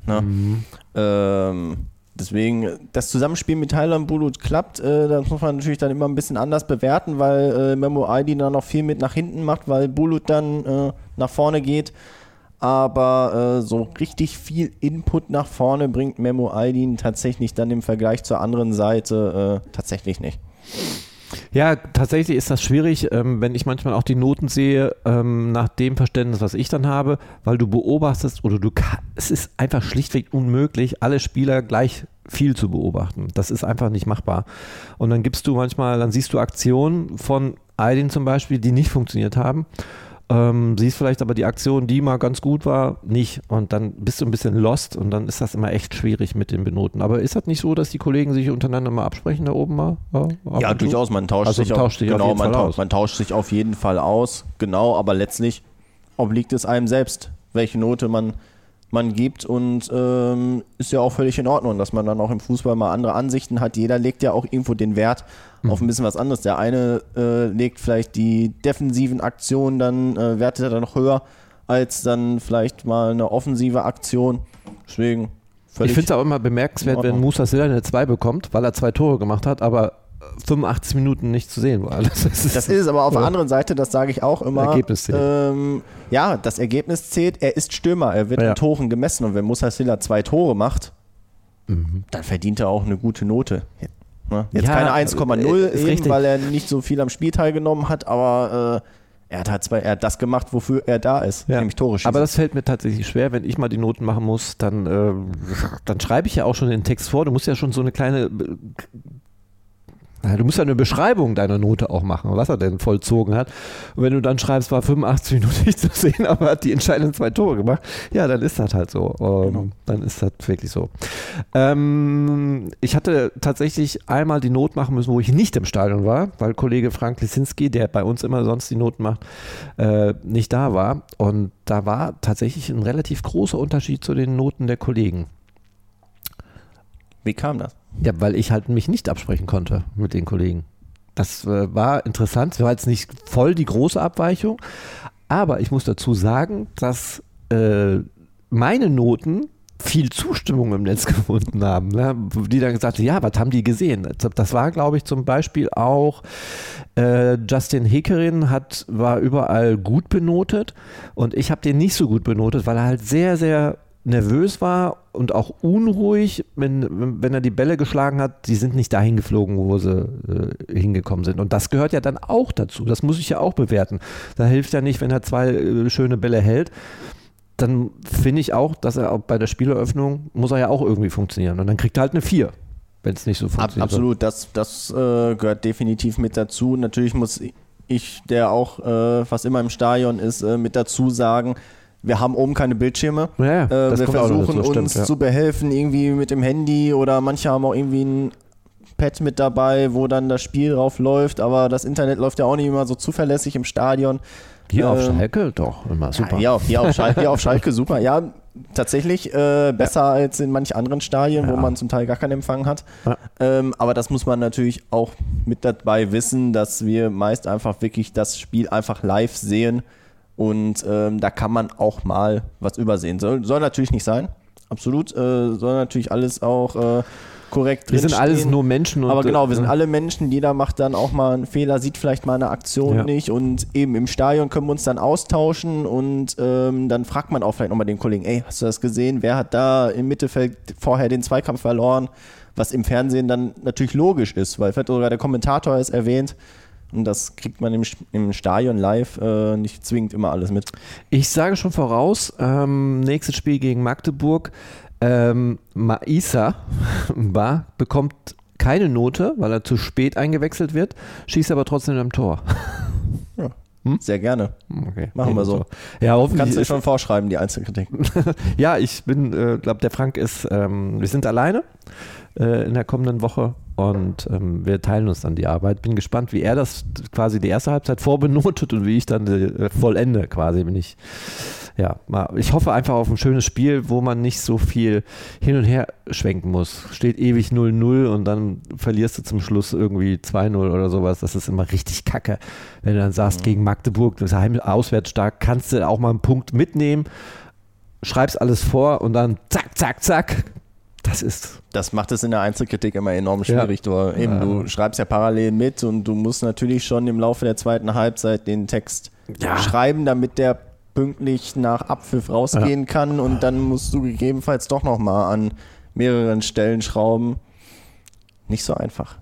Ne? Deswegen, das Zusammenspiel mit Taylan Bulut klappt, das muss man natürlich dann immer ein bisschen anders bewerten, weil Memo Aydin dann noch viel mit nach hinten macht, weil Bulut dann nach vorne geht. Aber so richtig viel Input nach vorne bringt Memo Aydin tatsächlich dann im Vergleich zur anderen Seite tatsächlich nicht. Ja, tatsächlich ist das schwierig, wenn ich manchmal auch die Noten sehe, nach dem Verständnis, was ich dann habe, weil du beobachtest oder es ist einfach schlichtweg unmöglich, alle Spieler gleich viel zu beobachten. Das ist einfach nicht machbar. Und dann siehst du Aktionen von Aydin zum Beispiel, die nicht funktioniert haben. Siehst vielleicht aber die Aktion, die mal ganz gut war, nicht. Und dann bist du ein bisschen lost und dann ist das immer echt schwierig mit den Benoten. Aber ist das nicht so, dass die Kollegen sich untereinander mal absprechen da oben mal? Ja, durchaus. Man tauscht sich auf jeden Fall aus. Genau, aber letztlich obliegt es einem selbst, welche Note man gibt und ist ja auch völlig in Ordnung, dass man dann auch im Fußball mal andere Ansichten hat. Jeder legt ja auch irgendwo den Wert auf ein bisschen was anderes. Der eine legt vielleicht die defensiven Aktionen, dann wertet er dann noch höher als dann vielleicht mal eine offensive Aktion. Deswegen völlig. Ich finde es auch immer bemerkenswert, wenn Musa Silla eine 2 bekommt, weil er 2 Tore gemacht hat, aber 85 Minuten nicht zu sehen war. Das ist aber auf der anderen Seite, das sage ich auch immer. Ergebnis zählt. Das Ergebnis zählt. Er ist Stürmer, er wird in Toren gemessen und wenn Musa Silla 2 Tore macht, dann verdient er auch eine gute Note. Jetzt keine 1,0 weil er nicht so viel am Spiel teilgenommen hat, aber er hat das gemacht, wofür er da ist, nämlich Tore schießen. Aber das fällt mir tatsächlich schwer, wenn ich mal die Noten machen muss, dann schreibe ich ja auch schon den Text vor. Du musst ja schon so eine kleine... Du musst ja eine Beschreibung deiner Note auch machen, was er denn vollzogen hat. Und wenn du dann schreibst, war 85 Minuten nicht zu sehen, aber hat die entscheidenden 2 Tore gemacht, ja, dann ist das halt so. Dann ist das wirklich so. Ich hatte tatsächlich einmal die Not machen müssen, wo ich nicht im Stadion war, weil Kollege Frank Lisinski, der bei uns immer sonst die Noten macht, nicht da war. Und da war tatsächlich ein relativ großer Unterschied zu den Noten der Kollegen. Wie kam das? Ja, weil ich halt mich nicht absprechen konnte mit den Kollegen. Das war interessant. Es war jetzt nicht voll die große Abweichung, aber ich muss dazu sagen, dass meine Noten viel Zustimmung im Netz gefunden haben, ne? Die dann gesagt haben, ja, was haben die gesehen? Das war, glaube ich, zum Beispiel auch Justin Hickerin war überall gut benotet und ich habe den nicht so gut benotet, weil er halt sehr, sehr nervös war und auch unruhig, wenn er die Bälle geschlagen hat, die sind nicht dahin geflogen, wo sie hingekommen sind. Und das gehört ja dann auch dazu. Das muss ich ja auch bewerten. Da hilft ja nicht, wenn er 2 schöne Bälle hält. Dann finde ich auch, dass er auch bei der Spieleröffnung muss er ja auch irgendwie funktionieren. Und dann kriegt er halt eine 4, wenn es nicht so funktioniert. Absolut, das gehört definitiv mit dazu. Natürlich muss ich, der auch fast immer im Stadion ist, mit dazu sagen, wir haben oben keine Bildschirme. Ja, das wir kommt auch noch versuchen dazu, uns stimmt, zu behelfen, irgendwie mit dem Handy oder manche haben auch irgendwie ein Pad mit dabei, wo dann das Spiel drauf läuft, aber das Internet läuft ja auch nicht immer so zuverlässig im Stadion. Hier auf Schalke doch immer super. Ja, hier auf Schalke super. Ja, tatsächlich besser als in manch anderen Stadien, wo man zum Teil gar keinen Empfang hat. Ja. Aber das muss man natürlich auch mit dabei wissen, dass wir meist einfach wirklich das Spiel einfach live sehen und da kann man auch mal was übersehen. Soll natürlich nicht sein, absolut. Soll natürlich alles auch korrekt drin. Wir sind alles nur Menschen. Aber genau, wir sind alle Menschen, jeder macht dann auch mal einen Fehler, sieht vielleicht mal eine Aktion nicht und eben im Stadion können wir uns dann austauschen und dann fragt man auch vielleicht nochmal den Kollegen, ey, hast du das gesehen, wer hat da im Mittelfeld vorher den Zweikampf verloren, was im Fernsehen dann natürlich logisch ist, weil vielleicht sogar der Kommentator ist erwähnt und das kriegt man im Stadion live nicht zwingend immer alles mit. Ich sage schon voraus, nächstes Spiel gegen Magdeburg, Issa bekommt keine Note, weil er zu spät eingewechselt wird, schießt aber trotzdem am Tor. Ja, sehr gerne. Okay. Machen wir so. Ja, hoffentlich. Kannst du schon vorschreiben, die Einzelkritik. Ja, ich glaube, der Frank ist, wir sind alleine in der kommenden Woche und wir teilen uns dann die Arbeit. Bin gespannt, wie er das quasi die erste Halbzeit vorbenotet und wie ich dann vollende quasi. Ich hoffe einfach auf ein schönes Spiel, wo man nicht so viel hin und her schwenken muss. Steht ewig 0-0 und dann verlierst du zum Schluss irgendwie 2-0 oder sowas. Das ist immer richtig kacke. Wenn du dann sagst, gegen Magdeburg, das ist auswärts stark, kannst du auch mal einen Punkt mitnehmen, schreibst alles vor und dann zack, zack, zack. Das macht es in der Einzelkritik immer enorm schwierig. Ja. Du schreibst ja parallel mit und du musst natürlich schon im Laufe der zweiten Halbzeit den Text schreiben, damit der pünktlich nach Abpfiff rausgehen kann und dann musst du gegebenenfalls doch nochmal an mehreren Stellen schrauben. Nicht so einfach.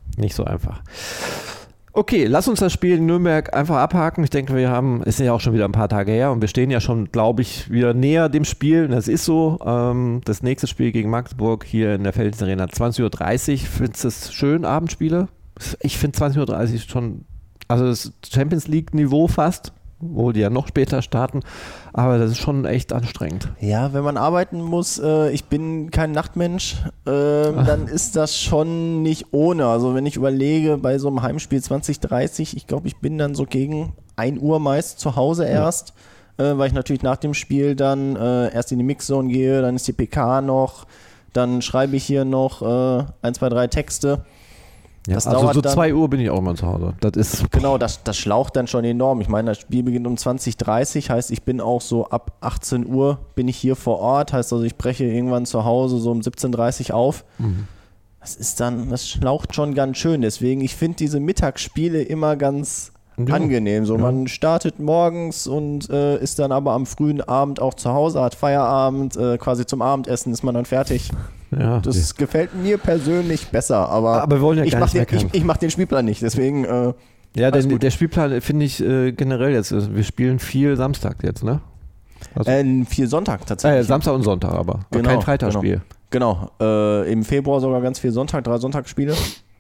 Okay, lass uns das Spiel in Nürnberg einfach abhaken. Ich denke, ist ja auch schon wieder ein paar Tage her und wir stehen ja schon, glaube ich, wieder näher dem Spiel. Das ist so. Das nächste Spiel gegen Magdeburg hier in der Felddienst Arena 20.30 Uhr. Findest du es schön, Abendspiele? Ich finde 20.30 Uhr schon, also das Champions League Niveau fast, wo die ja noch später starten, aber das ist schon echt anstrengend. Ja, wenn man arbeiten muss, ich bin kein Nachtmensch, dann ist das schon nicht ohne. Also wenn ich überlege, bei so einem Heimspiel 2030, ich glaube, ich bin dann so gegen 1 Uhr meist zu Hause erst, weil ich natürlich nach dem Spiel dann erst in die Mixzone gehe, dann ist die PK noch, dann schreibe ich hier noch 1, 2, 3 Texte. Ja, das also so 2 Uhr bin ich auch immer zu Hause. Genau, das schlaucht dann schon enorm. Ich meine, das Spiel beginnt um 20.30 Uhr, heißt, ich bin auch so ab 18 Uhr bin ich hier vor Ort, heißt also, ich breche irgendwann zu Hause so um 17.30 Uhr auf. Mhm. Das schlaucht schon ganz schön. Deswegen, ich finde diese Mittagsspiele immer ganz angenehm. So, man startet morgens und ist dann aber am frühen Abend auch zu Hause, hat Feierabend, quasi zum Abendessen ist man dann fertig. Ja, das gefällt mir persönlich besser, aber wir wollen ja ich mache den Spielplan nicht, deswegen der Spielplan finde ich generell jetzt, wir spielen viel Samstag jetzt, ne? Also, viel Sonntag tatsächlich. Samstag und Sonntag aber kein Freitagsspiel. Genau, im Februar sogar ganz viel Sonntag, 3 Sonntagsspiele.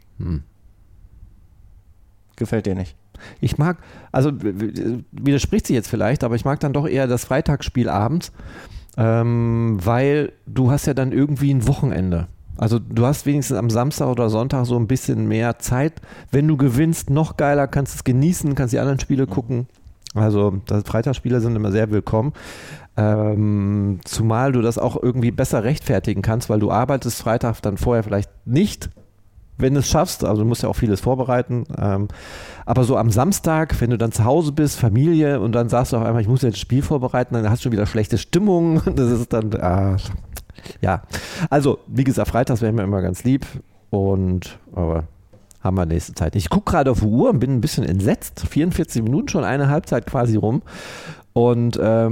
Gefällt dir nicht? Ich mag, also widerspricht sich jetzt vielleicht, aber ich mag dann doch eher das Freitagsspiel abends, weil du hast ja dann irgendwie ein Wochenende. Also du hast wenigstens am Samstag oder Sonntag so ein bisschen mehr Zeit. Wenn du gewinnst, noch geiler, kannst es genießen, kannst die anderen Spiele gucken. Also Freitagsspiele sind immer sehr willkommen. Zumal du das auch irgendwie besser rechtfertigen kannst, weil du arbeitest Freitag dann vorher vielleicht nicht, wenn du es schaffst, also du musst ja auch vieles vorbereiten, aber so am Samstag, wenn du dann zu Hause bist, Familie und dann sagst du auf einmal, ich muss jetzt das Spiel vorbereiten, dann hast du schon wieder schlechte Stimmung, das ist dann, ja, also wie gesagt, freitags wäre mir immer ganz lieb aber haben wir nächste Zeit nicht. Ich gucke gerade auf die Uhr und bin ein bisschen entsetzt, 44 Minuten schon, eine Halbzeit quasi rum und na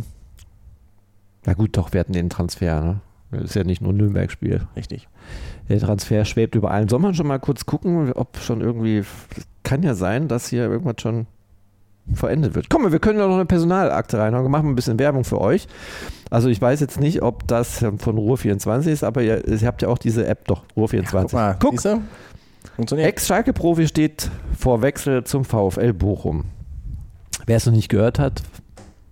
gut, doch, wir hatten den Transfer, ne? Das ist ja nicht nur ein Nürnberg-Spiel. Richtig. Der Transfer schwebt über allen. Soll man schon mal kurz gucken, ob schon irgendwie, kann ja sein, dass hier irgendwas schon verendet wird. Komm, wir können doch noch eine Personalakte reinhauen. Wir machen ein bisschen Werbung für euch. Also ich weiß jetzt nicht, ob das von Ruhr24 ist, aber ihr habt ja auch diese App, doch, Ruhr24. Ja, guck mal. Ex-Schalke-Profi steht vor Wechsel zum VfL Bochum. Wer es noch nicht gehört hat,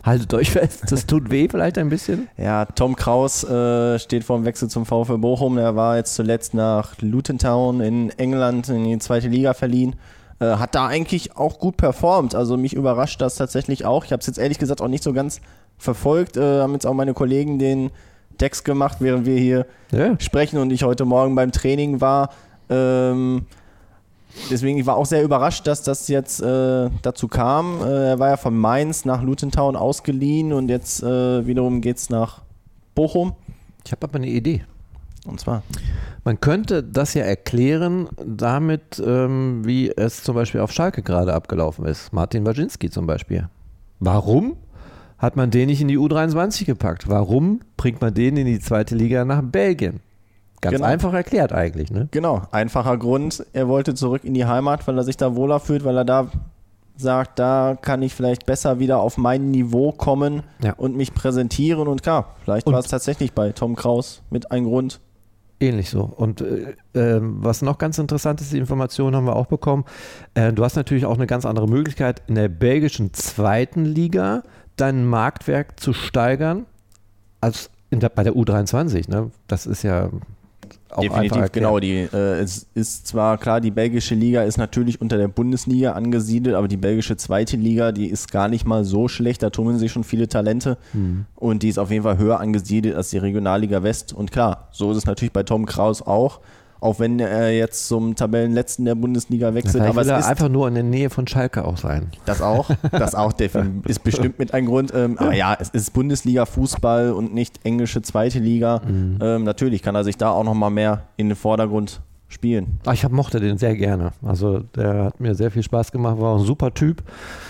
Haltet euch fest, das tut weh vielleicht ein bisschen. Ja, Tom Kraus steht vor dem Wechsel zum VfL Bochum. Er war jetzt zuletzt nach Luton Town in England in die 2. Liga verliehen. Hat da eigentlich auch gut performt. Also mich überrascht das tatsächlich auch. Ich habe es jetzt ehrlich gesagt auch nicht so ganz verfolgt. Haben jetzt auch meine Kollegen den Text gemacht, während wir hier sprechen und ich heute Morgen beim Training war. Deswegen, ich war auch sehr überrascht, dass das jetzt dazu kam. Er war ja von Mainz nach Luton Town ausgeliehen und jetzt wiederum geht's nach Bochum. Ich habe aber eine Idee. Und zwar? Man könnte das ja erklären damit, wie es zum Beispiel auf Schalke gerade abgelaufen ist. Martin Waschinski zum Beispiel. Warum hat man den nicht in die U23 gepackt? Warum bringt man den in die 2. Liga nach Belgien? Ganz einfach erklärt eigentlich, ne? Genau, einfacher Grund. Er wollte zurück in die Heimat, weil er sich da wohler fühlt, weil er da sagt, da kann ich vielleicht besser wieder auf mein Niveau kommen und mich präsentieren. Und klar, vielleicht war es tatsächlich bei Tom Kraus mit ein Grund. Ähnlich so. Und was noch ganz interessant ist, die Informationen haben wir auch bekommen. Du hast natürlich auch eine ganz andere Möglichkeit, in der belgischen 2. Liga dein Marktwert zu steigern, als bei der U23. Ne? Das ist ja auch definitiv, genau. Es ist zwar klar, die belgische Liga ist natürlich unter der Bundesliga angesiedelt, aber die belgische 2. Liga, die ist gar nicht mal so schlecht, da tummeln sich schon viele Talente und die ist auf jeden Fall höher angesiedelt als die Regionalliga West. Und klar, so ist es natürlich bei Tom Kraus auch wenn er jetzt zum Tabellenletzten der Bundesliga wechselt. Aber es ist einfach nur in der Nähe von Schalke auch sein. Das auch definitiv, ist bestimmt mit ein Grund. Aber ja, es ist Bundesliga-Fußball und nicht englische 2. Liga. Natürlich kann er sich da auch nochmal mehr in den Vordergrund spielen. Ich mochte den sehr gerne. Also der hat mir sehr viel Spaß gemacht, war auch ein super Typ.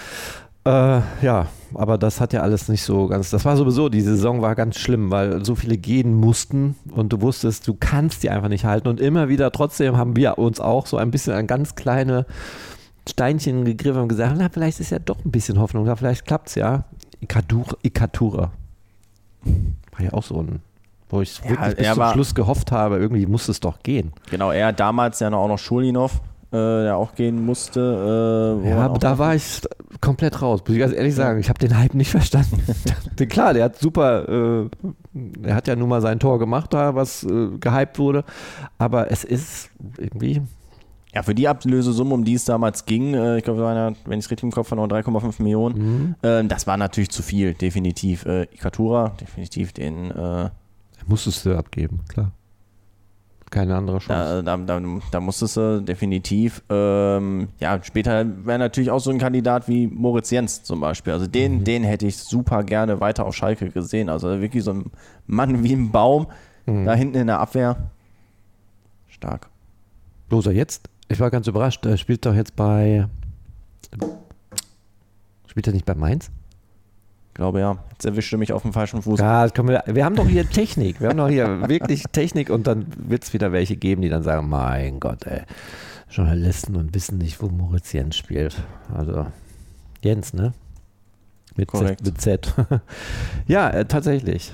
Aber das hat ja alles nicht so ganz, das war sowieso, die Saison war ganz schlimm, weil so viele gehen mussten und du wusstest, du kannst die einfach nicht halten und immer wieder, trotzdem haben wir uns auch so ein bisschen an ganz kleine Steinchen gegriffen und gesagt, na, vielleicht ist ja doch ein bisschen Hoffnung da, vielleicht klappt's ja. Ikatura war ja auch so ein, wo ich wirklich bis zum Schluss gehofft habe, irgendwie muss es doch gehen. Genau, er damals ja auch noch Schulinov, der auch gehen musste. Aber da war ich komplett raus, muss ich ganz ehrlich sagen. Ich habe den Hype nicht verstanden. Klar, der hat super, er hat ja nun mal sein Tor gemacht da, was gehypt wurde, aber es ist irgendwie... Ja, für die Ablösesumme, um die es damals ging, ich glaube, wenn ich es richtig im Kopf habe, noch 3,5 Millionen, das war natürlich zu viel, definitiv. Ikatura, definitiv den... musstest du abgeben, klar. Keine andere Chance. Da musstest du definitiv, später wäre natürlich auch so ein Kandidat wie Moritz Jens zum Beispiel. Also den hätte ich super gerne weiter auf Schalke gesehen. Also wirklich so ein Mann wie ein Baum, da hinten in der Abwehr. Stark. Bloß jetzt? Ich war ganz überrascht. Er spielt doch jetzt Spielt er nicht bei Mainz? Ich glaube ja. Jetzt erwischte mich auf dem falschen Fuß. Ja, wir haben doch hier Technik. Wir haben doch hier wirklich Technik und dann wird es wieder welche geben, die dann sagen, mein Gott, ey, Journalisten und wissen nicht, wo Moritz Jens spielt. Also Jens, ne? Mit Z. Ja, tatsächlich.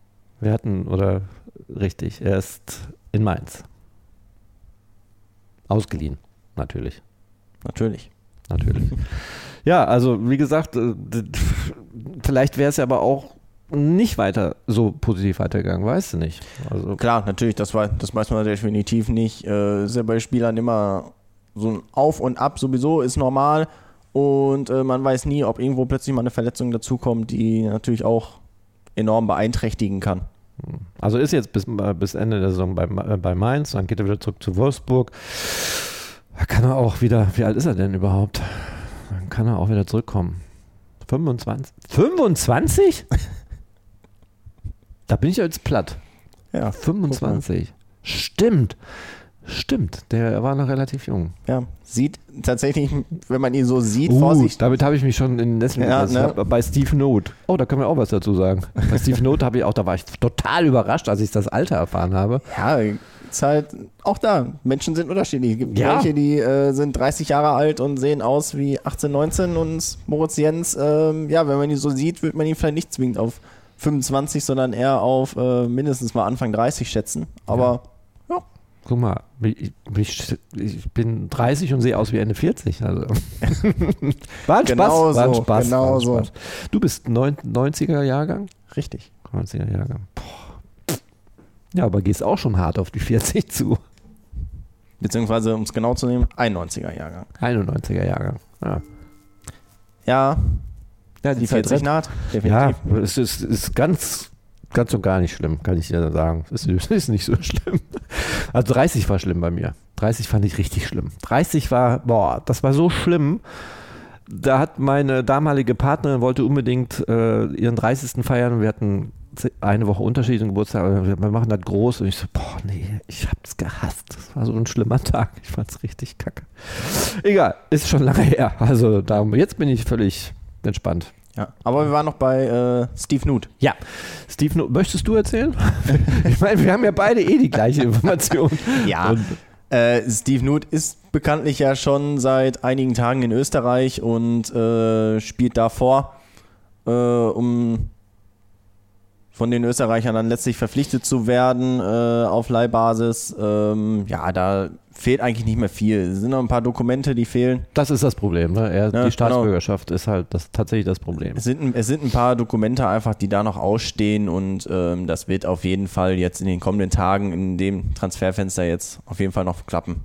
Richtig, er ist in Mainz. Ausgeliehen, natürlich. Natürlich. Ja, also wie gesagt, vielleicht wäre es ja aber auch nicht weiter so positiv weitergegangen, weißt du nicht. Also klar, natürlich, das weiß man definitiv nicht. Ist ja bei Spielern immer so ein Auf und Ab sowieso, ist normal und man weiß nie, ob irgendwo plötzlich mal eine Verletzung dazukommt, die natürlich auch enorm beeinträchtigen kann. Also ist jetzt bis Ende der Saison bei Mainz, dann geht er wieder zurück zu Wolfsburg. Da kann er auch wieder, wie alt ist er denn überhaupt? Dann kann er auch wieder zurückkommen. 25? 25? Da bin ich jetzt platt. Ja. 25. Stimmt, der war noch relativ jung. Ja, sieht tatsächlich, wenn man ihn so sieht, Vorsicht. Damit habe ich mich schon in den Nesseln bei Steve Note. Oh, da können wir auch was dazu sagen. Bei Steve Note da war ich total überrascht, als ich das Alter erfahren habe. Ja, ist halt auch da. Menschen sind unterschiedlich. Es gibt welche, die sind 30 Jahre alt und sehen aus wie 18, 19 und Moritz Jens, wenn man ihn so sieht, wird man ihn vielleicht nicht zwingend auf 25, sondern eher auf mindestens mal Anfang 30 schätzen. Aber Guck mal, ich bin 30 und sehe aus wie Ende 40. Also. War ein Genau Spaß. War ein so, Spaß. genau war ein so. Spaß. Du bist 90er Jahrgang? Richtig. 90er Jahrgang. Boah. Ja, aber gehst auch schon hart auf die 40 zu. Beziehungsweise, um es genau zu nehmen, 91er Jahrgang. 91er Jahrgang. Ja, Ja, die 40 naht, Ja, definitiv. es ist ganz und gar nicht schlimm, kann ich dir sagen. Es ist nicht so schlimm. Also 30 war schlimm bei mir. 30 fand ich richtig schlimm. 30 war, das war so schlimm. Da hat meine damalige Partnerin wollte unbedingt ihren 30. feiern. Wir hatten eine Woche Unterschied im Geburtstag. Wir machen das groß. Und ich so, nee, ich hab's gehasst. Das war so ein schlimmer Tag. Ich fand's richtig kacke. Egal, ist schon lange her. Also jetzt bin ich völlig entspannt. Ja, aber wir waren noch bei Steve Nude. Ja, Steve Nude, möchtest du erzählen? Ich meine, wir haben ja beide die gleiche Information. Ja, Steve Nude ist bekanntlich ja schon seit einigen Tagen in Österreich und spielt davor, um von den Österreichern dann letztlich verpflichtet zu werden auf Leihbasis. Da fehlt eigentlich nicht mehr viel. Es sind noch ein paar Dokumente, die fehlen. Das ist das Problem. Ne? Die Staatsbürgerschaft ist halt tatsächlich das Problem. Es sind ein paar Dokumente einfach, die da noch ausstehen und das wird auf jeden Fall jetzt in den kommenden Tagen in dem Transferfenster jetzt auf jeden Fall noch klappen.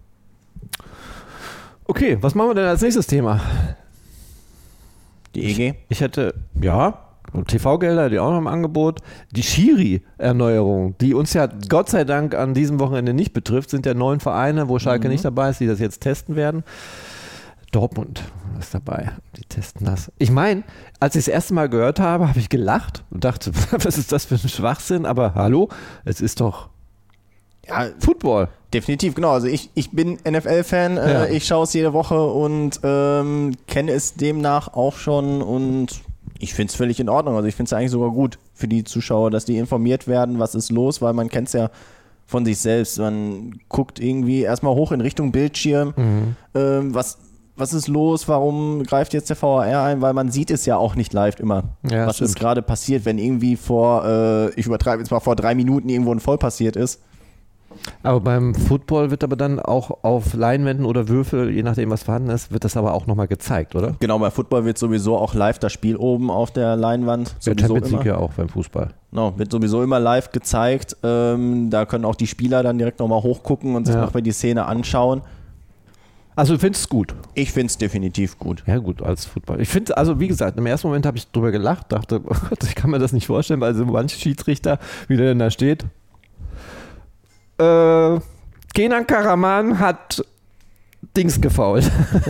Okay, was machen wir denn als nächstes Thema? Die EG? Ich hätte, TV-Gelder, die auch noch im Angebot. Die Schiri-Erneuerung, die uns ja Gott sei Dank an diesem Wochenende nicht betrifft, sind ja 9 Vereine, wo Schalke nicht dabei ist, die das jetzt testen werden. Dortmund ist dabei, die testen das. Ich meine, als ich das erste Mal gehört habe, habe ich gelacht und dachte, was ist das für ein Schwachsinn? Aber hallo, es ist doch Football. Definitiv, genau. Also ich bin NFL-Fan, ich schaue es jede Woche und kenne es demnach auch schon und ich finde es völlig in Ordnung. Also ich finde es eigentlich sogar gut für die Zuschauer, dass die informiert werden, was ist los, weil man kennt es ja von sich selbst. Man guckt irgendwie erstmal hoch in Richtung Bildschirm, was ist los, warum greift jetzt der VAR ein, weil man sieht es ja auch nicht live immer, was ist gerade passiert, wenn irgendwie ich übertreibe jetzt mal, vor 3 Minuten irgendwo ein Voll passiert ist. Aber beim Football wird aber dann auch auf Leinwänden oder Würfel, je nachdem was vorhanden ist, wird das aber auch nochmal gezeigt, oder? Genau, bei Football wird sowieso auch live das Spiel oben auf der Leinwand. Der Champions League ja auch beim Fußball. Genau, wird sowieso immer live gezeigt. Da können auch die Spieler dann direkt nochmal hochgucken und sich nochmal die Szene anschauen. Also du findest es gut? Ich finde es definitiv gut. Ja gut, als Football. Ich finde, also wie gesagt, im ersten Moment habe ich drüber gelacht, dachte, oh Gott, ich kann mir das nicht vorstellen, weil so manche Schiedsrichter, wie der denn da steht, Kenan Karaman hat Dings gefoult.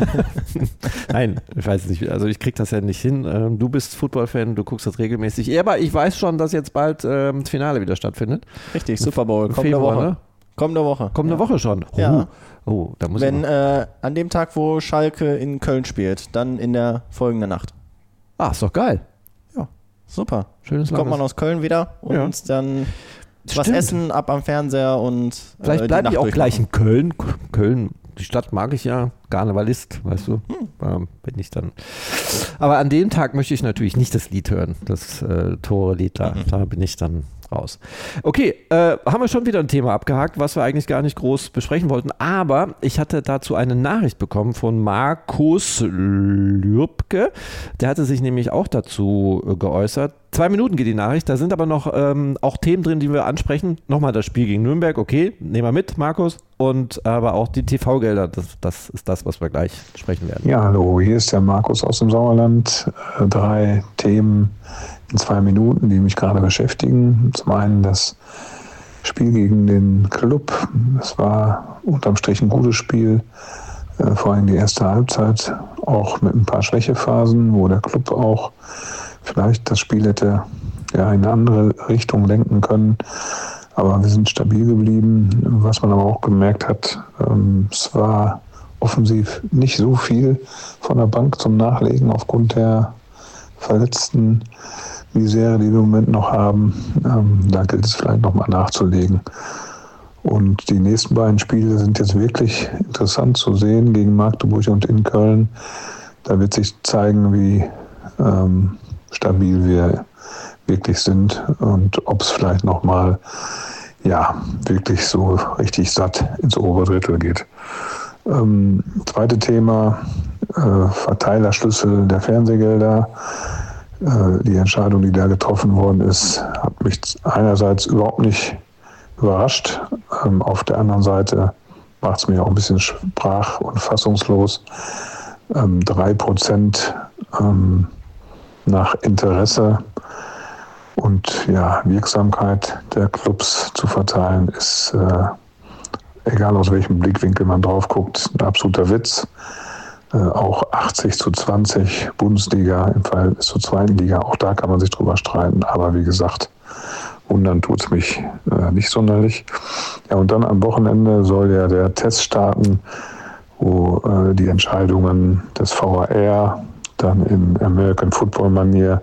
Nein, ich weiß nicht. Also ich krieg das ja nicht hin. Du bist Football-Fan, du guckst das regelmäßig. Ja, aber ich weiß schon, dass jetzt bald das Finale wieder stattfindet. Richtig, Super Bowl. Kommende Woche. Ne? Kommende Woche schon. Ja. Da muss ich an dem Tag, wo Schalke in Köln spielt, dann in der folgenden Nacht. Ah, ist doch geil. Ja, super. Schönes Kommt man aus Köln wieder und dann was essen, ab am Fernseher und vielleicht bleibe ich auch gleich in Köln. Köln, die Stadt mag ich ja. Karnevalist, weißt du. Bin ich dann. Aber an dem Tag möchte ich natürlich nicht das Lied hören. Das Tore-Lied da. Da bin ich dann raus. Okay, haben wir schon wieder ein Thema abgehakt, was wir eigentlich gar nicht groß besprechen wollten. Aber ich hatte dazu eine Nachricht bekommen von Markus Lürbke. Der hatte sich nämlich auch dazu geäußert. 2 Minuten geht die Nachricht, da sind aber noch auch Themen drin, die wir ansprechen. Nochmal das Spiel gegen Nürnberg, okay, nehmen wir mit, Markus. Und aber auch die TV-Gelder, das ist das, was wir gleich sprechen werden. Ja, hallo, hier ist der Markus aus dem Sauerland. 3 Themen in 2 Minuten, die mich gerade beschäftigen. Zum einen das Spiel gegen den Club. Es war unterm Strich ein gutes Spiel, vor allem die erste Halbzeit, auch mit ein paar Schwächephasen, wo der Club auch vielleicht das Spiel hätte in eine andere Richtung lenken können. Aber wir sind stabil geblieben. Was man aber auch gemerkt hat, es war offensiv nicht so viel von der Bank zum Nachlegen aufgrund der verletzten Misere, die wir im Moment noch haben. Da gilt es vielleicht nochmal nachzulegen. Und die nächsten beiden Spiele sind jetzt wirklich interessant zu sehen gegen Magdeburg und in Köln. Da wird sich zeigen, wie stabil wir wirklich sind und ob es vielleicht nochmal wirklich so richtig satt ins obere Drittel geht. Zweite Thema, Verteilerschlüssel der Fernsehgelder. Die Entscheidung, die da getroffen worden ist, hat mich einerseits überhaupt nicht überrascht. Auf der anderen Seite macht es mich auch ein bisschen sprach- und fassungslos. 3% nach Interesse und Wirksamkeit der Clubs zu verteilen, ist, egal aus welchem Blickwinkel man drauf guckt, ein absoluter Witz. Auch 80:20 Bundesliga im Verhältnis zur zweiten Liga, auch da kann man sich drüber streiten, aber wie gesagt, wundern tut es mich nicht sonderlich. Ja, und dann am Wochenende soll ja der Test starten, wo die Entscheidungen des VAR dann in American Football-Manier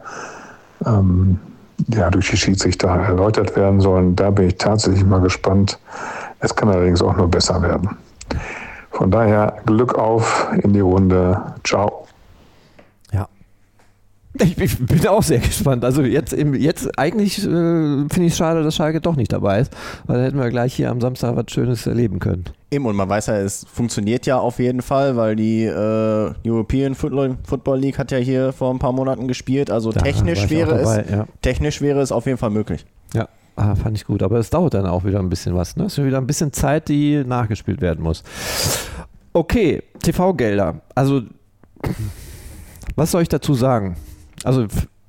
durch die Schiedsrichter erläutert werden sollen. Da bin ich tatsächlich mal gespannt. Es kann allerdings auch nur besser werden. Von daher Glück auf in die Runde. Ciao. Ja. Ich bin auch sehr gespannt. Also jetzt eigentlich finde ich es schade, dass Schalke doch nicht dabei ist, weil da hätten wir gleich hier am Samstag was Schönes erleben können. Eben, und man weiß ja, es funktioniert ja auf jeden Fall, weil die European Football League hat ja hier vor ein paar Monaten gespielt. Also technisch wäre es auf jeden Fall möglich. Ja. Fand ich gut, aber es dauert dann auch wieder ein bisschen was. Ne? Es ist wieder ein bisschen Zeit, die nachgespielt werden muss. Okay, TV-Gelder. Also, was soll ich dazu sagen? Also,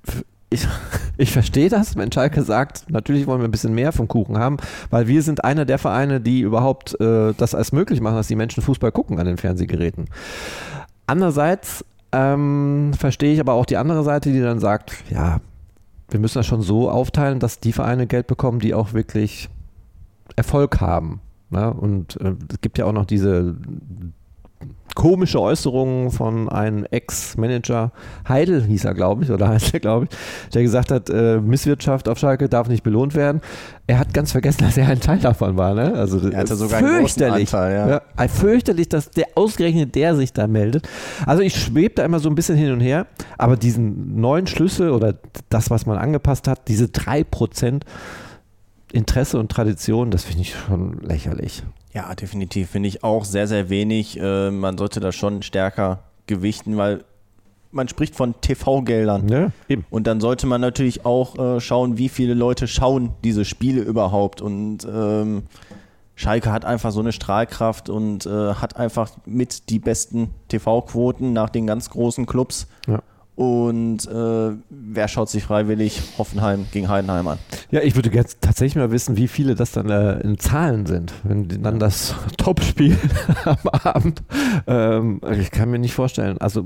ich verstehe das, wenn Schalke sagt, natürlich wollen wir ein bisschen mehr vom Kuchen haben, weil wir sind einer der Vereine, die überhaupt das als möglich machen, dass die Menschen Fußball gucken an den Fernsehgeräten. Andererseits verstehe ich aber auch die andere Seite, die dann sagt, ja, wir müssen das schon so aufteilen, dass die Vereine Geld bekommen, die auch wirklich Erfolg haben. Ne? Und es gibt ja auch noch diese komische Äußerungen von einem Ex-Manager, Heidel hieß er, glaube ich, der gesagt hat, Misswirtschaft auf Schalke darf nicht belohnt werden. Er hat ganz vergessen, dass er ein Teil davon war. Ne? Also er hatte sogar einen großen Anteil. Ja, fürchterlich, dass ausgerechnet der sich da meldet. Also ich schwebe da immer so ein bisschen hin und her, aber diesen neuen Schlüssel oder das, was man angepasst hat, diese 3% Interesse und Tradition, das finde ich schon lächerlich. Ja, definitiv. Finde ich auch sehr, sehr wenig. Man sollte das schon stärker gewichten, weil man spricht von TV-Geldern. Ja, eben. Und dann sollte man natürlich auch schauen, wie viele Leute schauen diese Spiele überhaupt. Und Schalke hat einfach so eine Strahlkraft und hat einfach mit die besten TV-Quoten nach den ganz großen Clubs. Ja. Und wer schaut sich freiwillig Hoffenheim gegen Heidenheim an? Ja, ich würde jetzt tatsächlich mal wissen, wie viele das dann in Zahlen sind, wenn dann das Topspiel am Abend. Ich kann mir nicht vorstellen. Also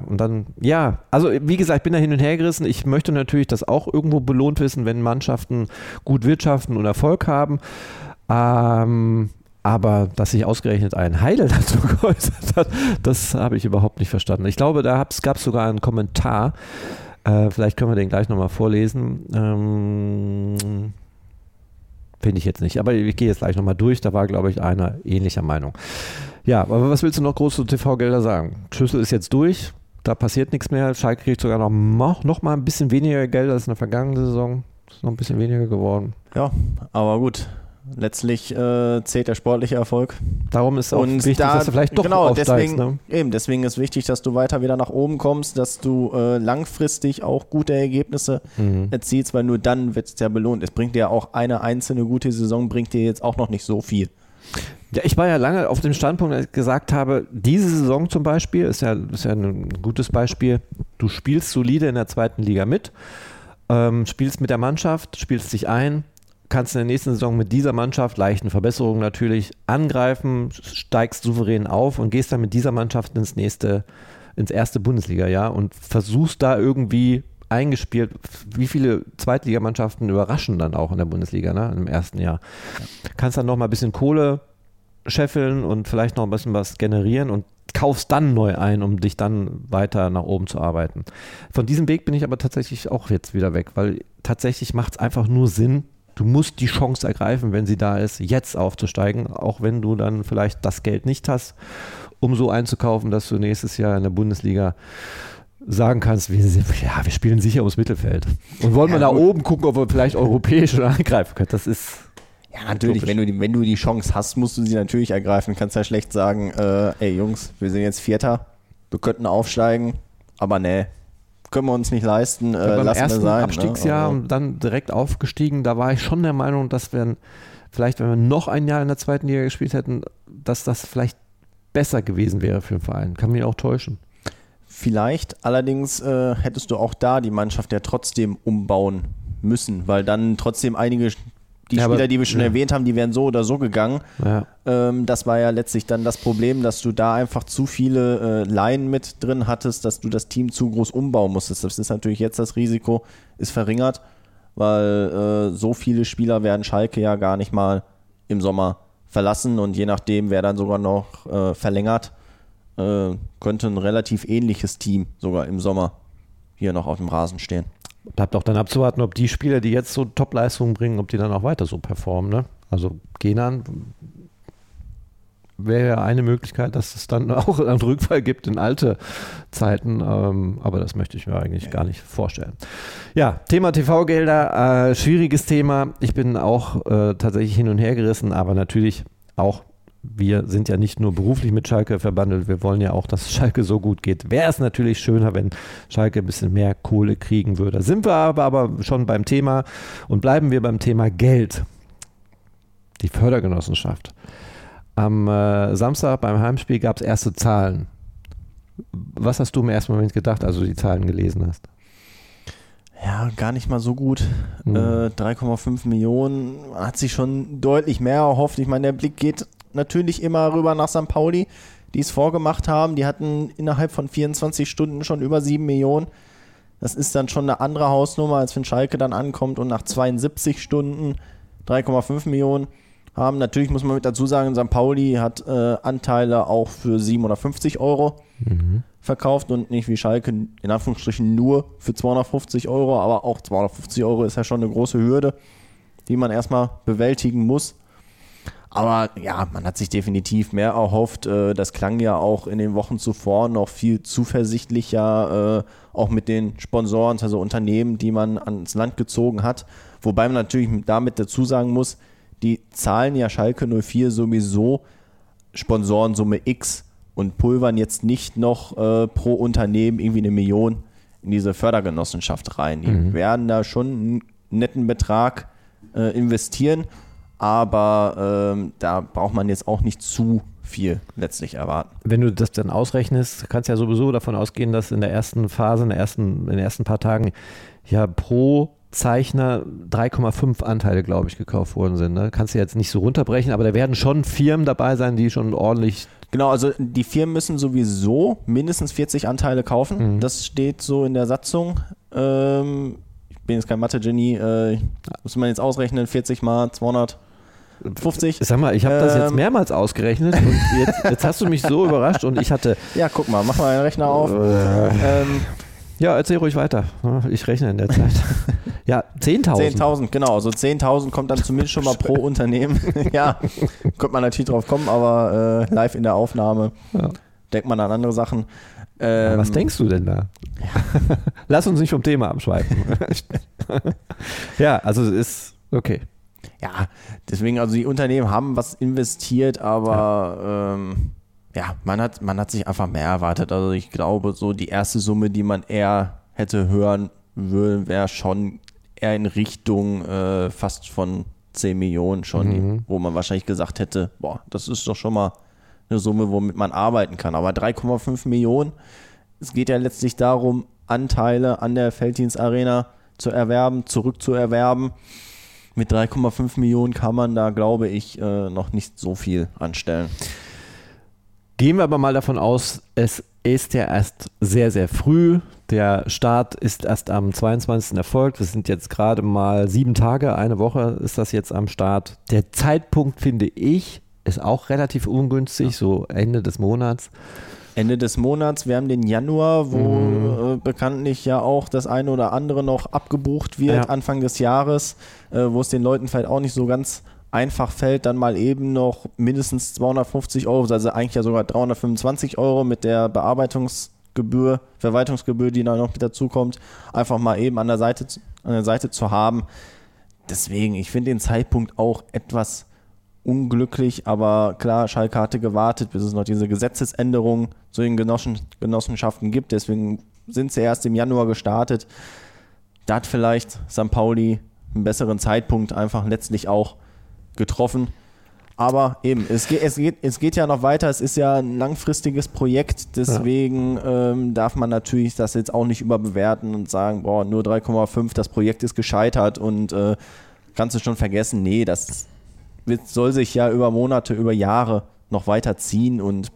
also wie gesagt, ich bin da hin und her gerissen. Ich möchte natürlich das auch irgendwo belohnt wissen, wenn Mannschaften gut wirtschaften und Erfolg haben. Aber dass sich ausgerechnet ein Heidel dazu geäußert hat, das habe ich überhaupt nicht verstanden. Ich glaube, da gab es sogar einen Kommentar. Vielleicht können wir den gleich nochmal vorlesen. Finde ich jetzt nicht. Aber ich gehe jetzt gleich nochmal durch. Da war, glaube ich, einer ähnlicher Meinung. Ja, aber was willst du noch groß zu TV-Gelder sagen? Schlüssel ist jetzt durch. Da passiert nichts mehr. Schalke kriegt sogar noch mal ein bisschen weniger Geld als in der vergangenen Saison. Ist noch ein bisschen weniger geworden. Ja, aber gut. Letztlich zählt der sportliche Erfolg. Darum ist auch wichtig, dass du vielleicht doch aufsteigst. Deswegen ist wichtig, dass du weiter wieder nach oben kommst, dass du langfristig auch gute Ergebnisse erzielst, weil nur dann wird es ja belohnt. Es bringt dir auch eine einzelne gute Saison, bringt dir jetzt auch noch nicht so viel. Ja, ich war ja lange auf dem Standpunkt, dass ich gesagt habe, diese Saison zum Beispiel ist ja ein gutes Beispiel. Du spielst solide in der zweiten Liga mit, spielst mit der Mannschaft, spielst dich ein, kannst in der nächsten Saison mit dieser Mannschaft, leichten Verbesserungen natürlich, angreifen, steigst souverän auf und gehst dann mit dieser Mannschaft ins erste Bundesliga-Jahr und versuchst da irgendwie eingespielt, wie viele Zweitligamannschaften überraschen dann auch in der Bundesliga, ne, im ersten Jahr. Kannst dann noch mal ein bisschen Kohle scheffeln und vielleicht noch ein bisschen was generieren und kaufst dann neu ein, um dich dann weiter nach oben zu arbeiten. Von diesem Weg bin ich aber tatsächlich auch jetzt wieder weg, weil tatsächlich macht es einfach nur Sinn, du musst die Chance ergreifen, wenn sie da ist, jetzt aufzusteigen, auch wenn du dann vielleicht das Geld nicht hast, um so einzukaufen, dass du nächstes Jahr in der Bundesliga sagen kannst, wir spielen sicher ums Mittelfeld. Und wollen wir da oben gucken, ob wir vielleicht europäisch angreifen können. Das ist... Ja, natürlich, wenn du die Chance hast, musst du sie natürlich ergreifen. Du kannst ja schlecht sagen, ey Jungs, wir sind jetzt Vierter, wir könnten aufsteigen, aber nee, können wir uns nicht leisten, beim lassen ersten wir sein. Abstiegsjahr Ne? dann direkt aufgestiegen, da war ich schon der Meinung, dass wir vielleicht, wenn wir noch ein Jahr in der zweiten Liga gespielt hätten, dass das vielleicht besser gewesen wäre für den Verein. Kann mich auch täuschen. Vielleicht, allerdings hättest du auch da die Mannschaft ja trotzdem umbauen müssen, weil dann trotzdem einige, Spieler, die wir schon erwähnt haben, die wären so oder so gegangen. Ja. Das war ja letztlich dann das Problem, dass du da einfach zu viele Laien mit drin hattest, dass du das Team zu groß umbauen musstest. Das ist natürlich jetzt das Risiko, ist verringert, weil so viele Spieler werden Schalke ja gar nicht mal im Sommer verlassen und je nachdem, wer dann sogar noch verlängert, könnte ein relativ ähnliches Team sogar im Sommer hier noch auf dem Rasen stehen. Bleibt auch dann abzuwarten, ob die Spieler, die jetzt so Top-Leistungen bringen, ob die dann auch weiter so performen. Ne? Also Kenan wäre ja eine Möglichkeit, dass es dann auch einen Rückfall gibt in alte Zeiten, aber das möchte ich mir eigentlich gar nicht vorstellen. Ja, Thema TV-Gelder, schwieriges Thema. Ich bin auch tatsächlich hin und her gerissen, aber natürlich auch, wir sind ja nicht nur beruflich mit Schalke verbandelt, wir wollen ja auch, dass Schalke so gut geht. Wäre es natürlich schöner, wenn Schalke ein bisschen mehr Kohle kriegen würde. Sind wir aber schon beim Thema und bleiben wir beim Thema Geld. Die Fördergenossenschaft. Am Samstag beim Heimspiel gab es erste Zahlen. Was hast du im ersten Moment gedacht, als du die Zahlen gelesen hast? Ja, gar nicht mal so gut. 3,5 Millionen, hat sich schon deutlich mehr erhofft. Ich meine, der Blick geht natürlich immer rüber nach St. Pauli, die es vorgemacht haben. Die hatten innerhalb von 24 Stunden schon über 7 Millionen. Das ist dann schon eine andere Hausnummer, als wenn Schalke dann ankommt und nach 72 Stunden 3,5 Millionen haben. Natürlich muss man mit dazu sagen, St. Pauli hat Anteile auch für 750 Euro verkauft und nicht wie Schalke in Anführungsstrichen nur für 250 Euro, aber auch 250 Euro ist ja schon eine große Hürde, die man erstmal bewältigen muss. Aber ja, man hat sich definitiv mehr erhofft. Das klang ja auch in den Wochen zuvor noch viel zuversichtlicher, auch mit den Sponsoren, also Unternehmen, die man ans Land gezogen hat. Wobei man natürlich damit dazu sagen muss, die zahlen ja Schalke 04 sowieso Sponsorensumme X und pulvern jetzt nicht noch pro Unternehmen irgendwie 1 Million in diese Fördergenossenschaft rein. Die werden da schon einen netten Betrag investieren. Aber da braucht man jetzt auch nicht zu viel letztlich erwarten. Wenn du das dann ausrechnest, kannst du ja sowieso davon ausgehen, dass in der ersten Phase, in den ersten paar Tagen ja pro Zeichner 3,5 Anteile, glaube ich, gekauft worden sind. Ne? Kannst du jetzt nicht so runterbrechen, aber da werden schon Firmen dabei sein, die schon ordentlich... Genau, also die Firmen müssen sowieso mindestens 40 Anteile kaufen. Das steht so in der Satzung. Ich bin jetzt kein Mathe-Genie. Muss man jetzt ausrechnen, 40 mal 250. Sag mal, ich habe das jetzt mehrmals ausgerechnet und jetzt hast du mich so überrascht und ich hatte... Ja, guck mal, mach mal einen Rechner auf. Ja, erzähl ruhig weiter. Ich rechne in der Zeit. Ja, 10.000. 10.000, genau. Also 10.000 kommt dann zumindest schon mal pro Unternehmen. Ja, könnte man natürlich drauf kommen, aber live in der Aufnahme denkt man an andere Sachen. Was denkst du denn da? Ja. Lass uns nicht vom Thema abschweifen. Ja, also es ist okay. Ja, deswegen, also die Unternehmen haben was investiert, aber man hat sich einfach mehr erwartet. Also ich glaube, so die erste Summe, die man eher hätte hören wollen, wäre schon eher in Richtung fast von 10 Millionen schon, wo man wahrscheinlich gesagt hätte, boah, das ist doch schon mal eine Summe, womit man arbeiten kann. Aber 3,5 Millionen, es geht ja letztlich darum, Anteile an der Felddienst-Arena zu erwerben, zurückzuerwerben. Mit 3,5 Millionen kann man da, glaube ich, noch nicht so viel anstellen. Gehen wir aber mal davon aus, es ist ja erst sehr, sehr früh. Der Start ist erst am 22. erfolgt. Das sind jetzt gerade mal 7 Tage, eine Woche ist das jetzt am Start. Der Zeitpunkt, finde ich, ist auch relativ ungünstig, so Ende des Monats. Ende des Monats, wir haben den Januar, wo bekanntlich ja auch das eine oder andere noch abgebucht wird, Anfang des Jahres, wo es den Leuten vielleicht auch nicht so ganz einfach fällt, dann mal eben noch mindestens 250 Euro, also eigentlich ja sogar 325 Euro mit der Verwaltungsgebühr, die da noch mit dazu kommt, einfach mal eben an der Seite zu haben. deswegen, ich finde den Zeitpunkt auch etwas unglücklich, aber klar, Schalke hatte gewartet, bis es noch diese Gesetzesänderung zu den Genossenschaften gibt, deswegen sind sie erst im Januar gestartet. Da hat vielleicht St. Pauli einen besseren Zeitpunkt einfach letztlich auch getroffen. Aber eben, es geht ja noch weiter, es ist ja ein langfristiges Projekt, deswegen darf man natürlich das jetzt auch nicht überbewerten und sagen, boah, nur 3,5, das Projekt ist gescheitert und kannst du schon vergessen. Nee, das soll sich ja über Monate, über Jahre noch weiter ziehen und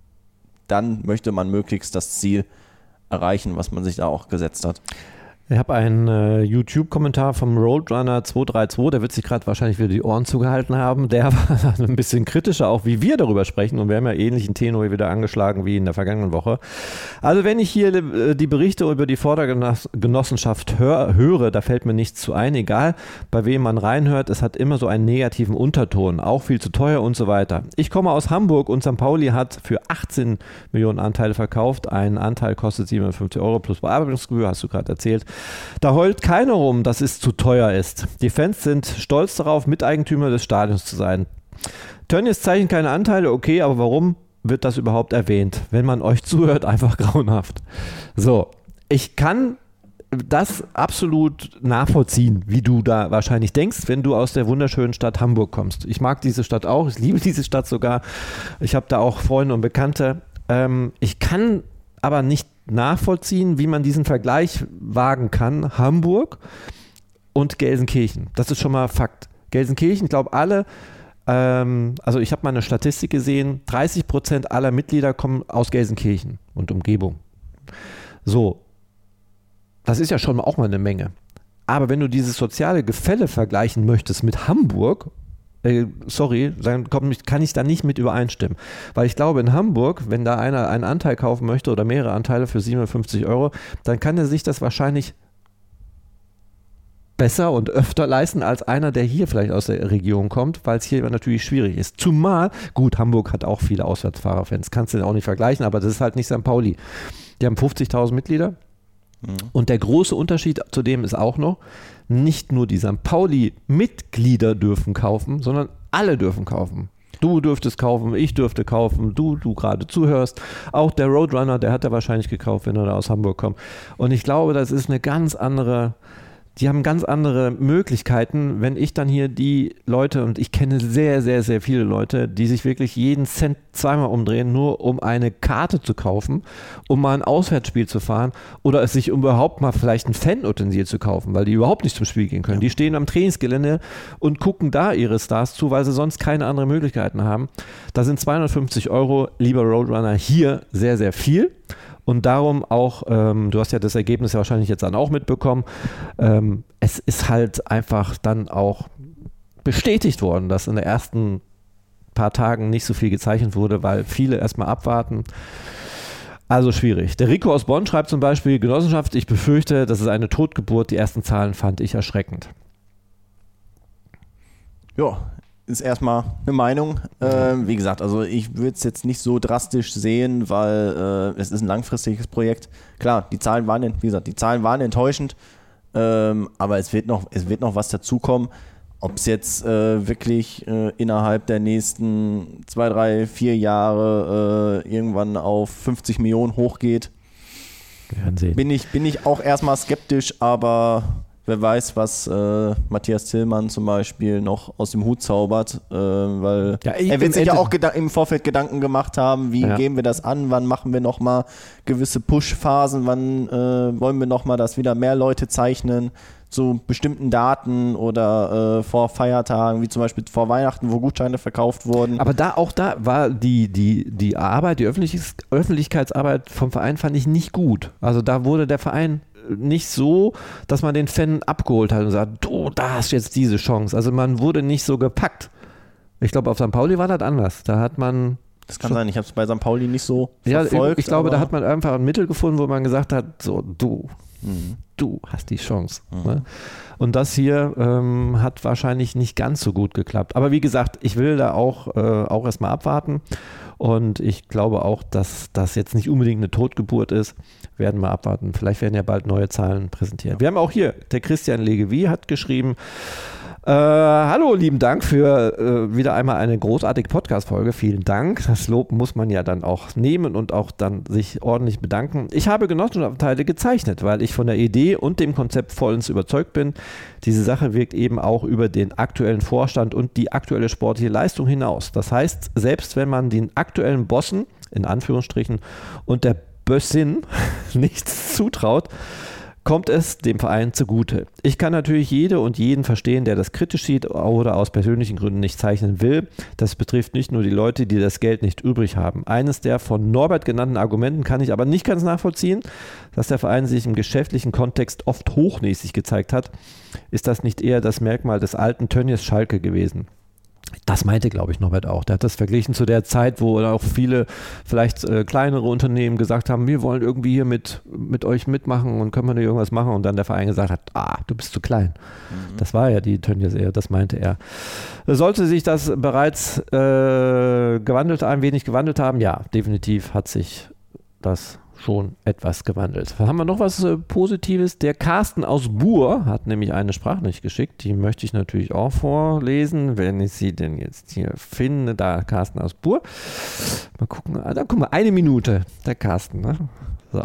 dann möchte man möglichst das Ziel erreichen, was man sich da auch gesetzt hat. Ich habe einen YouTube-Kommentar vom Roadrunner 232, der wird sich gerade wahrscheinlich wieder die Ohren zugehalten haben. Der war ein bisschen kritischer, auch wie wir darüber sprechen. Und wir haben ja ähnlichen Tenor wieder angeschlagen wie in der vergangenen Woche. Also wenn ich hier die Berichte über die Vordergenossenschaft höre, da fällt mir nichts zu ein. Egal, bei wem man reinhört, es hat immer so einen negativen Unterton. Auch viel zu teuer und so weiter. Ich komme aus Hamburg und St. Pauli hat für 18 Millionen Anteile verkauft. Ein Anteil kostet 750 € plus Bearbeitungsgebühr, hast du gerade erzählt. Da heult keiner rum, dass es zu teuer ist. Die Fans sind stolz darauf, Miteigentümer des Stadions zu sein. Tönnies zeichnen keine Anteile, okay, aber warum wird das überhaupt erwähnt? Wenn man euch zuhört, einfach grauenhaft. So, ich kann das absolut nachvollziehen, wie du da wahrscheinlich denkst, wenn du aus der wunderschönen Stadt Hamburg kommst. Ich mag diese Stadt auch, ich liebe diese Stadt sogar. Ich habe da auch Freunde und Bekannte. Ich kann aber nicht nachvollziehen, wie man diesen Vergleich wagen kann, Hamburg und Gelsenkirchen. Das ist schon mal Fakt. Gelsenkirchen, ich glaube alle, also ich habe mal eine Statistik gesehen, 30% aller Mitglieder kommen aus Gelsenkirchen und Umgebung. So, das ist ja schon auch mal eine Menge. Aber wenn du dieses soziale Gefälle vergleichen möchtest mit Hamburg, dann kann ich da nicht mit übereinstimmen. Weil ich glaube, in Hamburg, wenn da einer einen Anteil kaufen möchte oder mehrere Anteile für 750 €, dann kann er sich das wahrscheinlich besser und öfter leisten als einer, der hier vielleicht aus der Region kommt, weil es hier natürlich schwierig ist. Zumal, gut, Hamburg hat auch viele Auswärtsfahrerfans, kannst du auch nicht vergleichen, aber das ist halt nicht St. Pauli. Die haben 50.000 Mitglieder. Und der große Unterschied zu dem ist auch noch, nicht nur die St. Pauli-Mitglieder dürfen kaufen, sondern alle dürfen kaufen. Du dürftest kaufen, ich dürfte kaufen, du gerade zuhörst. Auch der Roadrunner, der hat er wahrscheinlich gekauft, wenn er da aus Hamburg kommt. Und ich glaube, das ist eine ganz andere, die haben ganz andere Möglichkeiten, wenn ich dann hier die Leute, und ich kenne sehr, sehr, sehr viele Leute, die sich wirklich jeden Cent zweimal umdrehen, nur um eine Karte zu kaufen, um mal ein Auswärtsspiel zu fahren oder es sich überhaupt mal vielleicht ein Fanutensil zu kaufen, weil die überhaupt nicht zum Spiel gehen können. Die stehen am Trainingsgelände und gucken da ihre Stars zu, weil sie sonst keine anderen Möglichkeiten haben. Da sind 250 €, lieber Roadrunner, hier sehr, sehr viel. Und darum auch, du hast ja das Ergebnis ja wahrscheinlich jetzt dann auch mitbekommen, es ist halt einfach dann auch bestätigt worden, dass in den ersten paar Tagen nicht so viel gezeichnet wurde, weil viele erstmal abwarten. Also schwierig. Der Rico aus Bonn schreibt zum Beispiel, Genossenschaft, ich befürchte, das ist eine Totgeburt. Die ersten Zahlen fand ich erschreckend. Ja, ist erstmal eine Meinung. Wie gesagt, also ich würde es jetzt nicht so drastisch sehen, weil es ist ein langfristiges Projekt. Klar, die Zahlen waren enttäuschend, aber es wird noch was dazukommen. Ob es jetzt wirklich innerhalb der nächsten 2, 3, 4 Jahre irgendwann auf 50 Millionen hochgeht, bin ich auch erstmal skeptisch, aber wer weiß, was Matthias Tillmann zum Beispiel noch aus dem Hut zaubert, weil er wird sich ja auch im Vorfeld Gedanken gemacht haben, wie gehen wir das an, wann machen wir nochmal gewisse Push-Phasen, wann wollen wir nochmal, dass wieder mehr Leute zeichnen zu bestimmten Daten oder vor Feiertagen, wie zum Beispiel vor Weihnachten, wo Gutscheine verkauft wurden. Aber da war die Arbeit, die Öffentlichkeitsarbeit vom Verein fand ich nicht gut. Also da wurde der Verein nicht so, dass man den Fan abgeholt hat und sagt, du, da hast jetzt diese Chance. Also man wurde nicht so gepackt. Ich glaube, auf St. Pauli war das anders. Da hat man... Das kann sein, ich habe es bei St. Pauli nicht so verfolgt. Ich glaube, da hat man einfach ein Mittel gefunden, wo man gesagt hat, so, du hast die Chance. Ne? Und das hier hat wahrscheinlich nicht ganz so gut geklappt. Aber wie gesagt, ich will da auch erstmal abwarten. Und ich glaube auch, dass das jetzt nicht unbedingt eine Totgeburt ist. Werden wir abwarten. Vielleicht werden ja bald neue Zahlen präsentiert. Wir haben auch hier, der Christian Legewie hat geschrieben, Hallo, lieben Dank für wieder einmal eine großartige Podcast-Folge. Vielen Dank. Das Lob muss man ja dann auch nehmen und auch dann sich ordentlich bedanken. Ich habe Genossenschaftsanteile gezeichnet, weil ich von der Idee und dem Konzept vollends überzeugt bin. Diese Sache wirkt eben auch über den aktuellen Vorstand und die aktuelle sportliche Leistung hinaus. Das heißt, selbst wenn man den aktuellen Bossen, in Anführungsstrichen, und der Bössin nichts zutraut, kommt es dem Verein zugute. Ich kann natürlich jede und jeden verstehen, der das kritisch sieht oder aus persönlichen Gründen nicht zeichnen will. Das betrifft nicht nur die Leute, die das Geld nicht übrig haben. Eines der von Norbert genannten Argumenten kann ich aber nicht ganz nachvollziehen, dass der Verein sich im geschäftlichen Kontext oft hochnäsig gezeigt hat. Ist das nicht eher das Merkmal des alten Tönnies Schalke gewesen? Das meinte, glaube ich, Norbert auch. Der hat das verglichen zu der Zeit, wo auch viele vielleicht kleinere Unternehmen gesagt haben, wir wollen irgendwie hier mit euch mitmachen und können wir da irgendwas machen, und dann der Verein gesagt hat, du bist zu klein. Das war ja die Tönnies eher, das meinte er. Sollte sich das bereits ein wenig gewandelt haben? Ja, definitiv hat sich das schon etwas gewandelt. Haben wir noch was Positives? Der Carsten aus Buhr hat nämlich eine Sprachnachricht geschickt, die möchte ich natürlich auch vorlesen, wenn ich sie denn jetzt hier finde. Da, Carsten aus Buhr. Mal gucken, da guck mal, 1 Minute, der Carsten. Ne? So.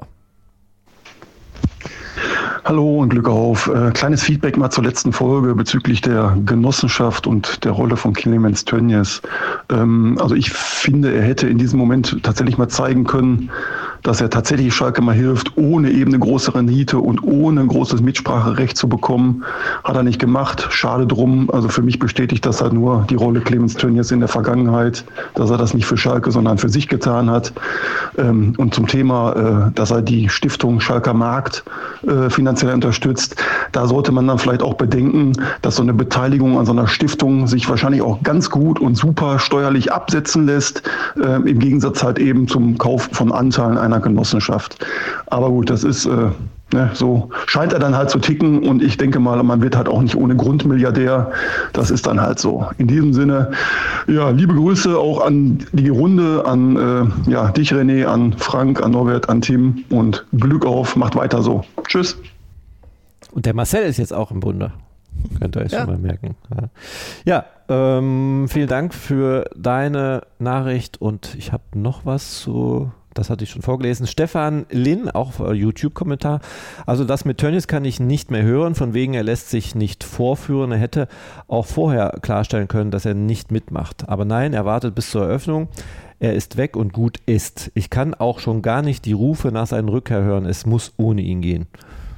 Hallo und Glück auf. Kleines Feedback mal zur letzten Folge bezüglich der Genossenschaft und der Rolle von Clemens Tönnies. Also ich finde, er hätte in diesem Moment tatsächlich mal zeigen können, dass er tatsächlich Schalke mal hilft, ohne eben eine große Rendite und ohne ein großes Mitspracherecht zu bekommen. Hat er nicht gemacht. Schade drum. Also für mich bestätigt das halt nur die Rolle Clemens Tönnies in der Vergangenheit, dass er das nicht für Schalke, sondern für sich getan hat. Und zum Thema, dass er die Stiftung Schalker Markt finanziell unterstützt, da sollte man dann vielleicht auch bedenken, dass so eine Beteiligung an so einer Stiftung sich wahrscheinlich auch ganz gut und super steuerlich absetzen lässt, im Gegensatz halt eben zum Kauf von Anteilen einer Genossenschaft. Aber gut, das ist so scheint er dann halt zu ticken, und ich denke mal, man wird halt auch nicht ohne Grund Milliardär. Das ist dann halt so. In diesem Sinne, ja, liebe Grüße auch an die Runde, an dich René, an Frank, an Norbert, an Tim, und Glück auf, macht weiter so. Tschüss. Und der Marcel ist jetzt auch im Bunde. Könnt ihr euch schon mal merken. Ja, vielen Dank für deine Nachricht, und ich habe noch was zu... Das hatte ich schon vorgelesen. Stefan Linn, auch YouTube-Kommentar. Also das mit Tönnies kann ich nicht mehr hören, von wegen er lässt sich nicht vorführen. Er hätte auch vorher klarstellen können, dass er nicht mitmacht. Aber nein, er wartet bis zur Eröffnung. Er ist weg und gut ist. Ich kann auch schon gar nicht die Rufe nach seiner Rückkehr hören. Es muss ohne ihn gehen.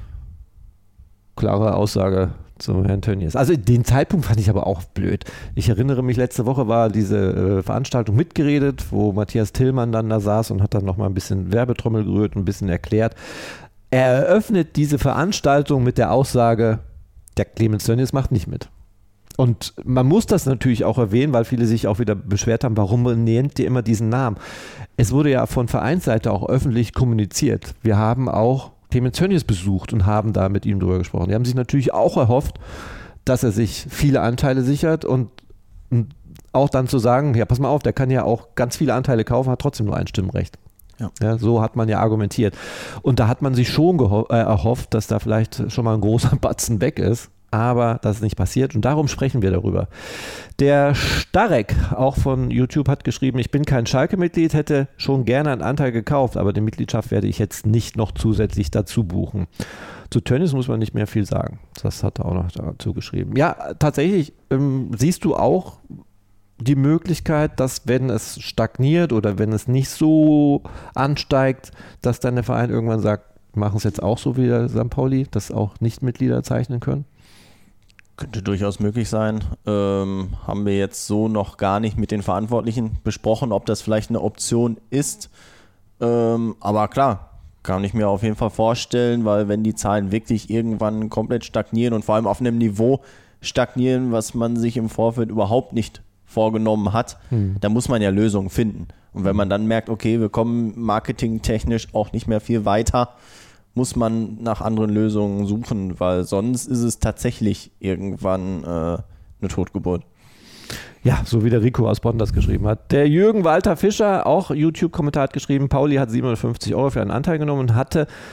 Klare Aussage zum Herrn Tönnies. Also den Zeitpunkt fand ich aber auch blöd. Ich erinnere mich, letzte Woche war diese Veranstaltung mitgeredet, wo Matthias Tillmann dann da saß und hat dann nochmal ein bisschen Werbetrommel gerührt und ein bisschen erklärt. Er eröffnet diese Veranstaltung mit der Aussage, der Clemens Tönnies macht nicht mit. Und man muss das natürlich auch erwähnen, weil viele sich auch wieder beschwert haben, warum nennt ihr immer diesen Namen? Es wurde ja von Vereinsseite auch öffentlich kommuniziert. Wir haben auch Clemens Tönnies besucht und haben da mit ihm drüber gesprochen. Die haben sich natürlich auch erhofft, dass er sich viele Anteile sichert, und auch dann zu sagen, ja, pass mal auf, der kann ja auch ganz viele Anteile kaufen, hat trotzdem nur ein Stimmrecht. Ja, so hat man ja argumentiert. Und da hat man sich schon erhofft, dass da vielleicht schon mal ein großer Batzen weg ist. Aber das ist nicht passiert, und darum sprechen wir darüber. Der Starek, auch von YouTube, hat geschrieben, ich bin kein Schalke-Mitglied, hätte schon gerne einen Anteil gekauft, aber die Mitgliedschaft werde ich jetzt nicht noch zusätzlich dazu buchen. Zu Tönnies muss man nicht mehr viel sagen. Das hat er auch noch dazu geschrieben. Ja, tatsächlich siehst du auch die Möglichkeit, dass wenn es stagniert oder wenn es nicht so ansteigt, dass dann der Verein irgendwann sagt, machen es jetzt auch so wie der St. Pauli, dass auch Nichtmitglieder zeichnen können? Könnte durchaus möglich sein. Haben wir jetzt so noch gar nicht mit den Verantwortlichen besprochen, ob das vielleicht eine Option ist. Aber klar, kann ich mir auf jeden Fall vorstellen, weil wenn die Zahlen wirklich irgendwann komplett stagnieren und vor allem auf einem Niveau stagnieren, was man sich im Vorfeld überhaupt nicht vorgenommen hat, da muss man ja Lösungen finden. Und wenn man dann merkt, okay, wir kommen marketingtechnisch auch nicht mehr viel weiter, muss man nach anderen Lösungen suchen, weil sonst ist es tatsächlich irgendwann eine Totgeburt. Ja, so wie der Rico aus Bonn das geschrieben hat. Der Jürgen Walter Fischer, auch YouTube-Kommentar, hat geschrieben, Pauli hat 750 € für einen Anteil genommen und hatte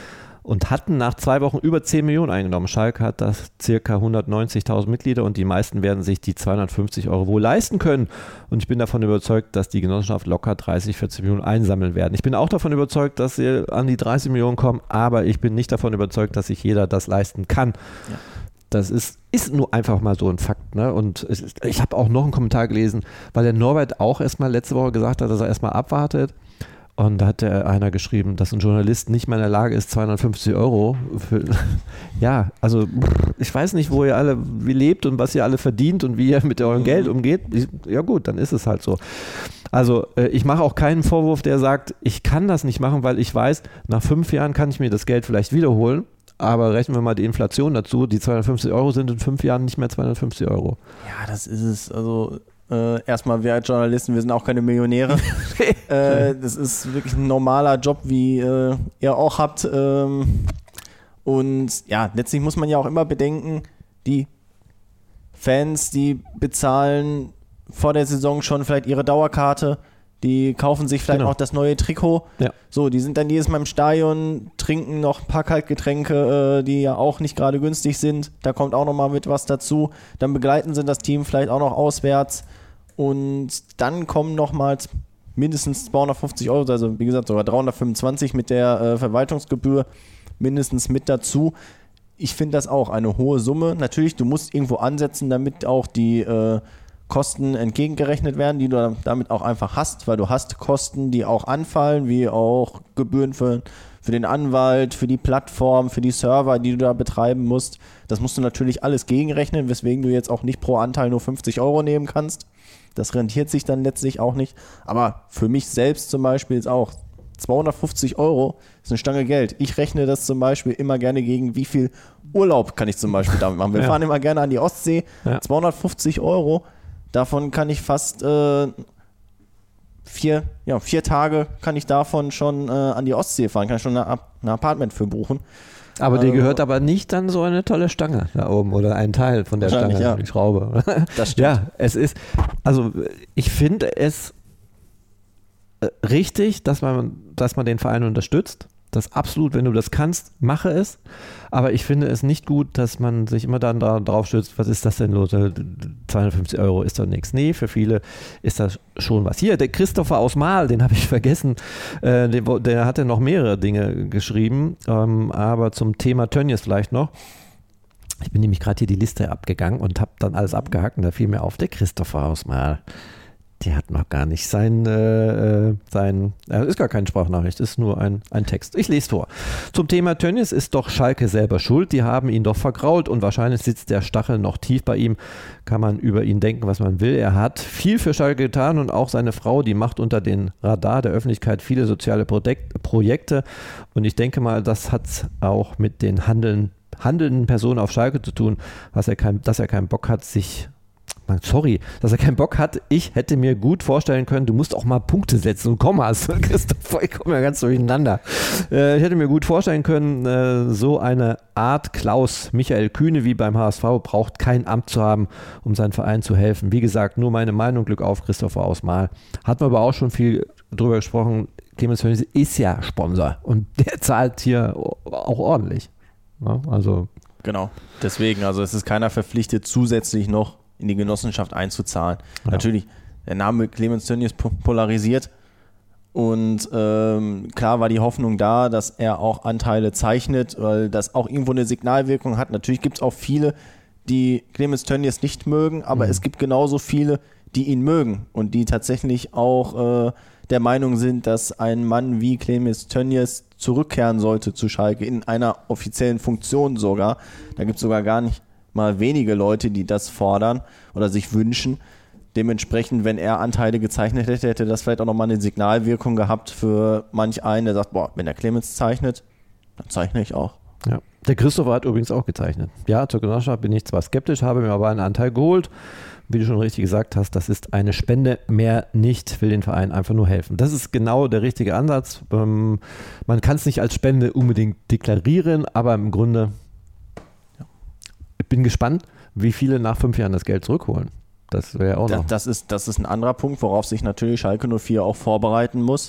und hatten nach 2 Wochen über 10 Millionen eingenommen. Schalke hat das circa 190.000 Mitglieder und die meisten werden sich die 250 € wohl leisten können. Und ich bin davon überzeugt, dass die Genossenschaft locker 30, 40 Millionen einsammeln werden. Ich bin auch davon überzeugt, dass sie an die 30 Millionen kommen, aber ich bin nicht davon überzeugt, dass sich jeder das leisten kann. Ja. Das ist nur einfach mal so ein Fakt. Ne? Und ich habe auch noch einen Kommentar gelesen, weil der Norbert auch erstmal letzte Woche gesagt hat, dass er erstmal abwartet. Und da hat einer geschrieben, dass ein Journalist nicht mehr in der Lage ist, 250 € für, ja, also ich weiß nicht, wie lebt und was ihr alle verdient und wie ihr mit eurem Geld umgeht. Ja gut, dann ist es halt so. Also ich mache auch keinen Vorwurf, der sagt, ich kann das nicht machen, weil ich weiß, nach 5 Jahren kann ich mir das Geld vielleicht wiederholen. Aber rechnen wir mal die Inflation dazu, die 250 € sind in 5 Jahren nicht mehr 250 €. Ja, das ist es. Also erstmal, wir als Journalisten, wir sind auch keine Millionäre. Das ist wirklich ein normaler Job, wie ihr auch habt. Und ja, letztlich muss man ja auch immer bedenken, die Fans, die bezahlen vor der Saison schon vielleicht ihre Dauerkarte, die kaufen sich vielleicht auch das neue Trikot. Ja. So, die sind dann jedes Mal im Stadion, trinken noch ein paar Kaltgetränke, die ja auch nicht gerade günstig sind. Da kommt auch noch mal mit was dazu. Dann begleiten sie das Team vielleicht auch noch auswärts. Und dann kommen nochmals mindestens 250 €, also wie gesagt sogar 325 mit der Verwaltungsgebühr mindestens mit dazu. Ich finde das auch eine hohe Summe. Natürlich, du musst irgendwo ansetzen, damit auch die Kosten entgegengerechnet werden, die du damit auch einfach hast, weil du hast Kosten, die auch anfallen, wie auch Gebühren für den Anwalt, für die Plattform, für die Server, die du da betreiben musst. Das musst du natürlich alles gegenrechnen, weswegen du jetzt auch nicht pro Anteil nur 50 € nehmen kannst. Das rentiert sich dann letztlich auch nicht. Aber für mich selbst zum Beispiel ist auch 250 € ist eine Stange Geld. Ich rechne das zum Beispiel immer gerne gegen, wie viel Urlaub kann ich zum Beispiel damit machen. Wir fahren immer gerne an die Ostsee, 250 €. Davon kann ich fast 4 Tage kann ich davon schon an die Ostsee fahren, kann ich schon ein Apartment für buchen. Aber dir gehört aber nicht dann so eine tolle Stange da oben oder ein Teil von der Stange, die Schraube. Das stimmt. Ja, also ich finde es richtig, dass man den Verein unterstützt. Das absolut, wenn du das kannst, mache es. Aber ich finde es nicht gut, dass man sich immer dann drauf stützt, was ist das denn los? 250 € ist doch nichts. Nee, für viele ist das schon was. Hier, der Christopher aus Mahl, den habe ich vergessen. Der hatte noch mehrere Dinge geschrieben, aber zum Thema Tönnies vielleicht noch. Ich bin nämlich gerade hier die Liste abgegangen und habe dann alles abgehakt und da fiel mir auf, der Christopher aus Mahl. Der hat noch gar nicht ist gar keine Sprachnachricht, ist nur ein Text. Ich lese vor. Zum Thema Tönnies ist doch Schalke selber schuld, die haben ihn doch vergrault und wahrscheinlich sitzt der Stachel noch tief bei ihm. Kann man über ihn denken, was man will. Er hat viel für Schalke getan und auch seine Frau, die macht unter den Radar der Öffentlichkeit viele soziale Projekte und ich denke mal, das hat auch mit den handelnden Personen auf Schalke zu tun, dass er keinen Bock hat, dass er keinen Bock hat. Ich hätte mir gut vorstellen können, du musst auch mal Punkte setzen und Kommas. Christoph, ich komme ja ganz durcheinander. Ich hätte mir gut vorstellen können, so eine Art Klaus Michael Kühne wie beim HSV braucht kein Amt zu haben, um seinem Verein zu helfen. Wie gesagt, nur meine Meinung, Glück auf, Christopher aus Mahl. Hatten wir aber auch schon viel drüber gesprochen. Clemens Tönnies ist ja Sponsor und der zahlt hier auch ordentlich. Ja, also genau, deswegen, also es ist keiner verpflichtet, zusätzlich noch in die Genossenschaft einzuzahlen. Ja. Natürlich, der Name Clemens Tönnies polarisiert und klar war die Hoffnung da, dass er auch Anteile zeichnet, weil das auch irgendwo eine Signalwirkung hat. Natürlich gibt es auch viele, die Clemens Tönnies nicht mögen, aber es gibt genauso viele, die ihn mögen und die tatsächlich auch der Meinung sind, dass ein Mann wie Clemens Tönnies zurückkehren sollte zu Schalke, in einer offiziellen Funktion sogar. Da gibt es sogar gar nicht mal wenige Leute, die das fordern oder sich wünschen. Dementsprechend, wenn er Anteile gezeichnet hätte, hätte das vielleicht auch nochmal eine Signalwirkung gehabt für manch einen, der sagt, wenn der Clemens zeichnet, dann zeichne ich auch. Ja. Der Christopher hat übrigens auch gezeichnet. Ja, zur Genossenschaft bin ich zwar skeptisch, habe mir aber einen Anteil geholt. Wie du schon richtig gesagt hast, das ist eine Spende, mehr nicht, will den Verein einfach nur helfen. Das ist genau der richtige Ansatz. Man kann es nicht als Spende unbedingt deklarieren, aber im Grunde, ich bin gespannt, wie viele nach 5 Jahren das Geld zurückholen. Das wäre auch noch. Das ist ein anderer Punkt, worauf sich natürlich Schalke 04 auch vorbereiten muss.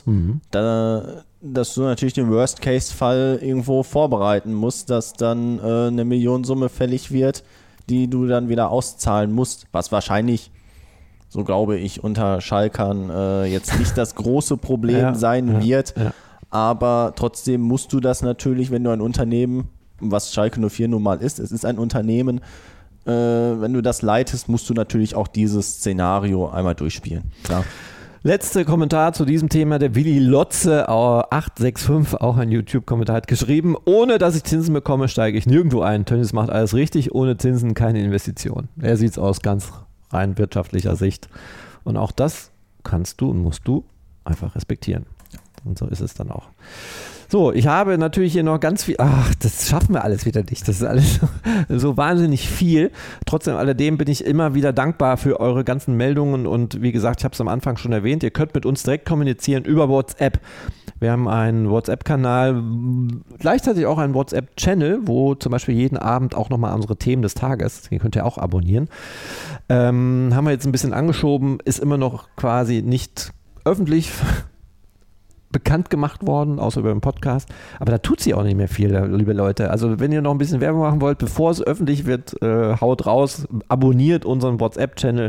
Dass du natürlich den Worst-Case-Fall irgendwo vorbereiten musst, dass dann eine Millionensumme fällig wird, die du dann wieder auszahlen musst, was wahrscheinlich, so glaube ich, unter Schalkern jetzt nicht das große Problem sein wird, aber trotzdem musst du das natürlich, wenn du ein Unternehmen, was Schalke 04 nun mal ist, es ist ein Unternehmen, wenn du das leitest, musst du natürlich auch dieses Szenario einmal durchspielen. Klar. Letzter Kommentar zu diesem Thema, der Willi Lotze 865, auch ein YouTube-Kommentar, hat geschrieben: Ohne dass ich Zinsen bekomme, steige ich nirgendwo ein. Tönnies macht alles richtig, ohne Zinsen keine Investition. Er sieht es aus ganz rein wirtschaftlicher Sicht. Und auch das kannst du und musst du einfach respektieren. Und so ist es dann auch. So, ich habe natürlich hier noch ganz viel, das schaffen wir alles wieder nicht, das ist alles so wahnsinnig viel. Trotzdem alledem bin ich immer wieder dankbar für eure ganzen Meldungen und wie gesagt, ich habe es am Anfang schon erwähnt, ihr könnt mit uns direkt kommunizieren über WhatsApp. Wir haben einen WhatsApp-Kanal, gleichzeitig auch einen WhatsApp-Channel, wo zum Beispiel jeden Abend auch nochmal unsere Themen des Tages, den könnt ihr auch abonnieren, haben wir jetzt ein bisschen angeschoben, ist immer noch quasi nicht öffentlich bekannt gemacht worden, außer über den Podcast. Aber da tut sie auch nicht mehr viel, liebe Leute. Also wenn ihr noch ein bisschen Werbung machen wollt, bevor es öffentlich wird, haut raus, abonniert unseren WhatsApp-Channel.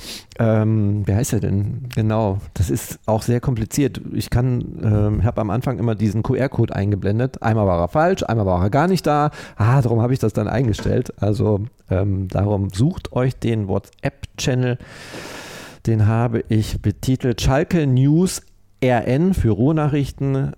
Wer heißt der denn? Genau, das ist auch sehr kompliziert. Ich habe am Anfang immer diesen QR-Code eingeblendet. Einmal war er falsch, einmal war er gar nicht da. Darum habe ich das dann eingestellt. Also darum sucht euch den WhatsApp-Channel. Den habe ich betitelt Schalke News RN für Ruhrnachrichten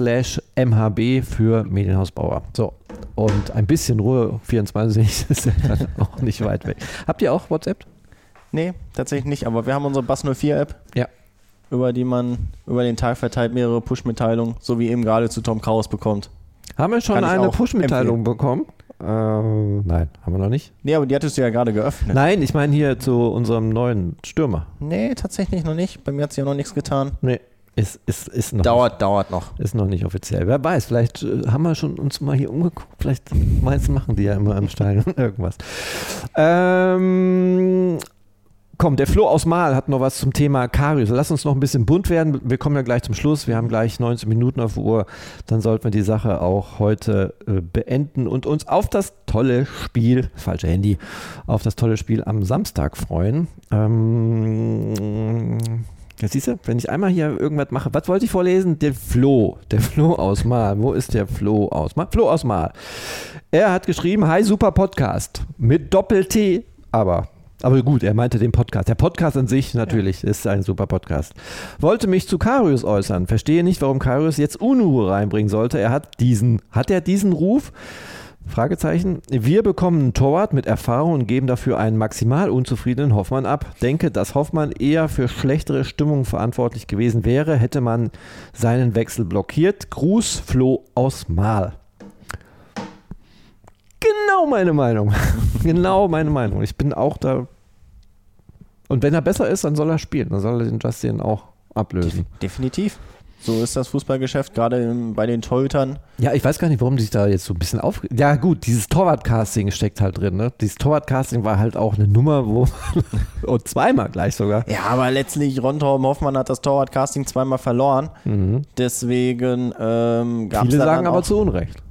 /MHB für Medienhausbauer. So, und ein bisschen Ruhe 24 ist ja dann auch nicht weit weg. Habt ihr auch WhatsApp? Nee, tatsächlich nicht, aber wir haben unsere Bass 04 App, über die man über den Tag verteilt mehrere Push-Mitteilungen, so wie eben gerade zu Tom Kraus bekommt. Haben wir schon eine Push-Mitteilung bekommen? Nein, haben wir noch nicht. Nee, aber die hattest du ja gerade geöffnet. Nein, ich meine hier zu unserem neuen Stürmer. Nee, tatsächlich noch nicht. Bei mir hat es ja noch nichts getan. Nee. Ist noch dauert noch. Ist noch nicht offiziell. Wer weiß, vielleicht haben wir schon uns mal hier umgeguckt. Vielleicht machen die ja immer im Stadion irgendwas. Komm, der Flo aus Mahl hat noch was zum Thema Karius. Lass uns noch ein bisschen bunt werden. Wir kommen ja gleich zum Schluss. Wir haben gleich 19 Minuten auf der Uhr. Dann sollten wir die Sache auch heute beenden und uns auf das tolle Spiel, falsche Handy, auf das tolle Spiel am Samstag freuen. Jetzt siehst du, wenn ich einmal hier irgendwas mache, was wollte ich vorlesen? Der Flo aus Mahl. Wo ist der Flo aus Mahl? Flo aus Mahl. Er hat geschrieben, hi, super Podcast. Mit Doppel-T, aber gut, er meinte den Podcast. Der Podcast an sich natürlich ist ein super Podcast. Wollte mich zu Karius äußern. Verstehe nicht, warum Karius jetzt Unruhe reinbringen sollte. Hat er diesen Ruf? Fragezeichen. Wir bekommen einen Torwart mit Erfahrung und geben dafür einen maximal unzufriedenen Hoffmann ab. Denke, dass Hoffmann eher für schlechtere Stimmung verantwortlich gewesen wäre, hätte man seinen Wechsel blockiert. Gruß, Flo aus Mahl. Genau meine Meinung. Ich bin auch da. Und wenn er besser ist, dann soll er spielen. Dann soll er den Justin auch ablösen. Definitiv. So ist das Fußballgeschäft, gerade bei den Torhütern. Ja, ich weiß gar nicht, warum die sich da jetzt so ein bisschen Ja gut, dieses Torwart-Casting steckt halt drin. Ne? Dieses Torwart-Casting war halt auch eine Nummer, und zweimal gleich sogar. Ja, aber letztlich Ron-Torben Hoffmann hat das Torwart-Casting zweimal verloren. Mhm. Deswegen gab es Viele sagen aber zu Unrecht.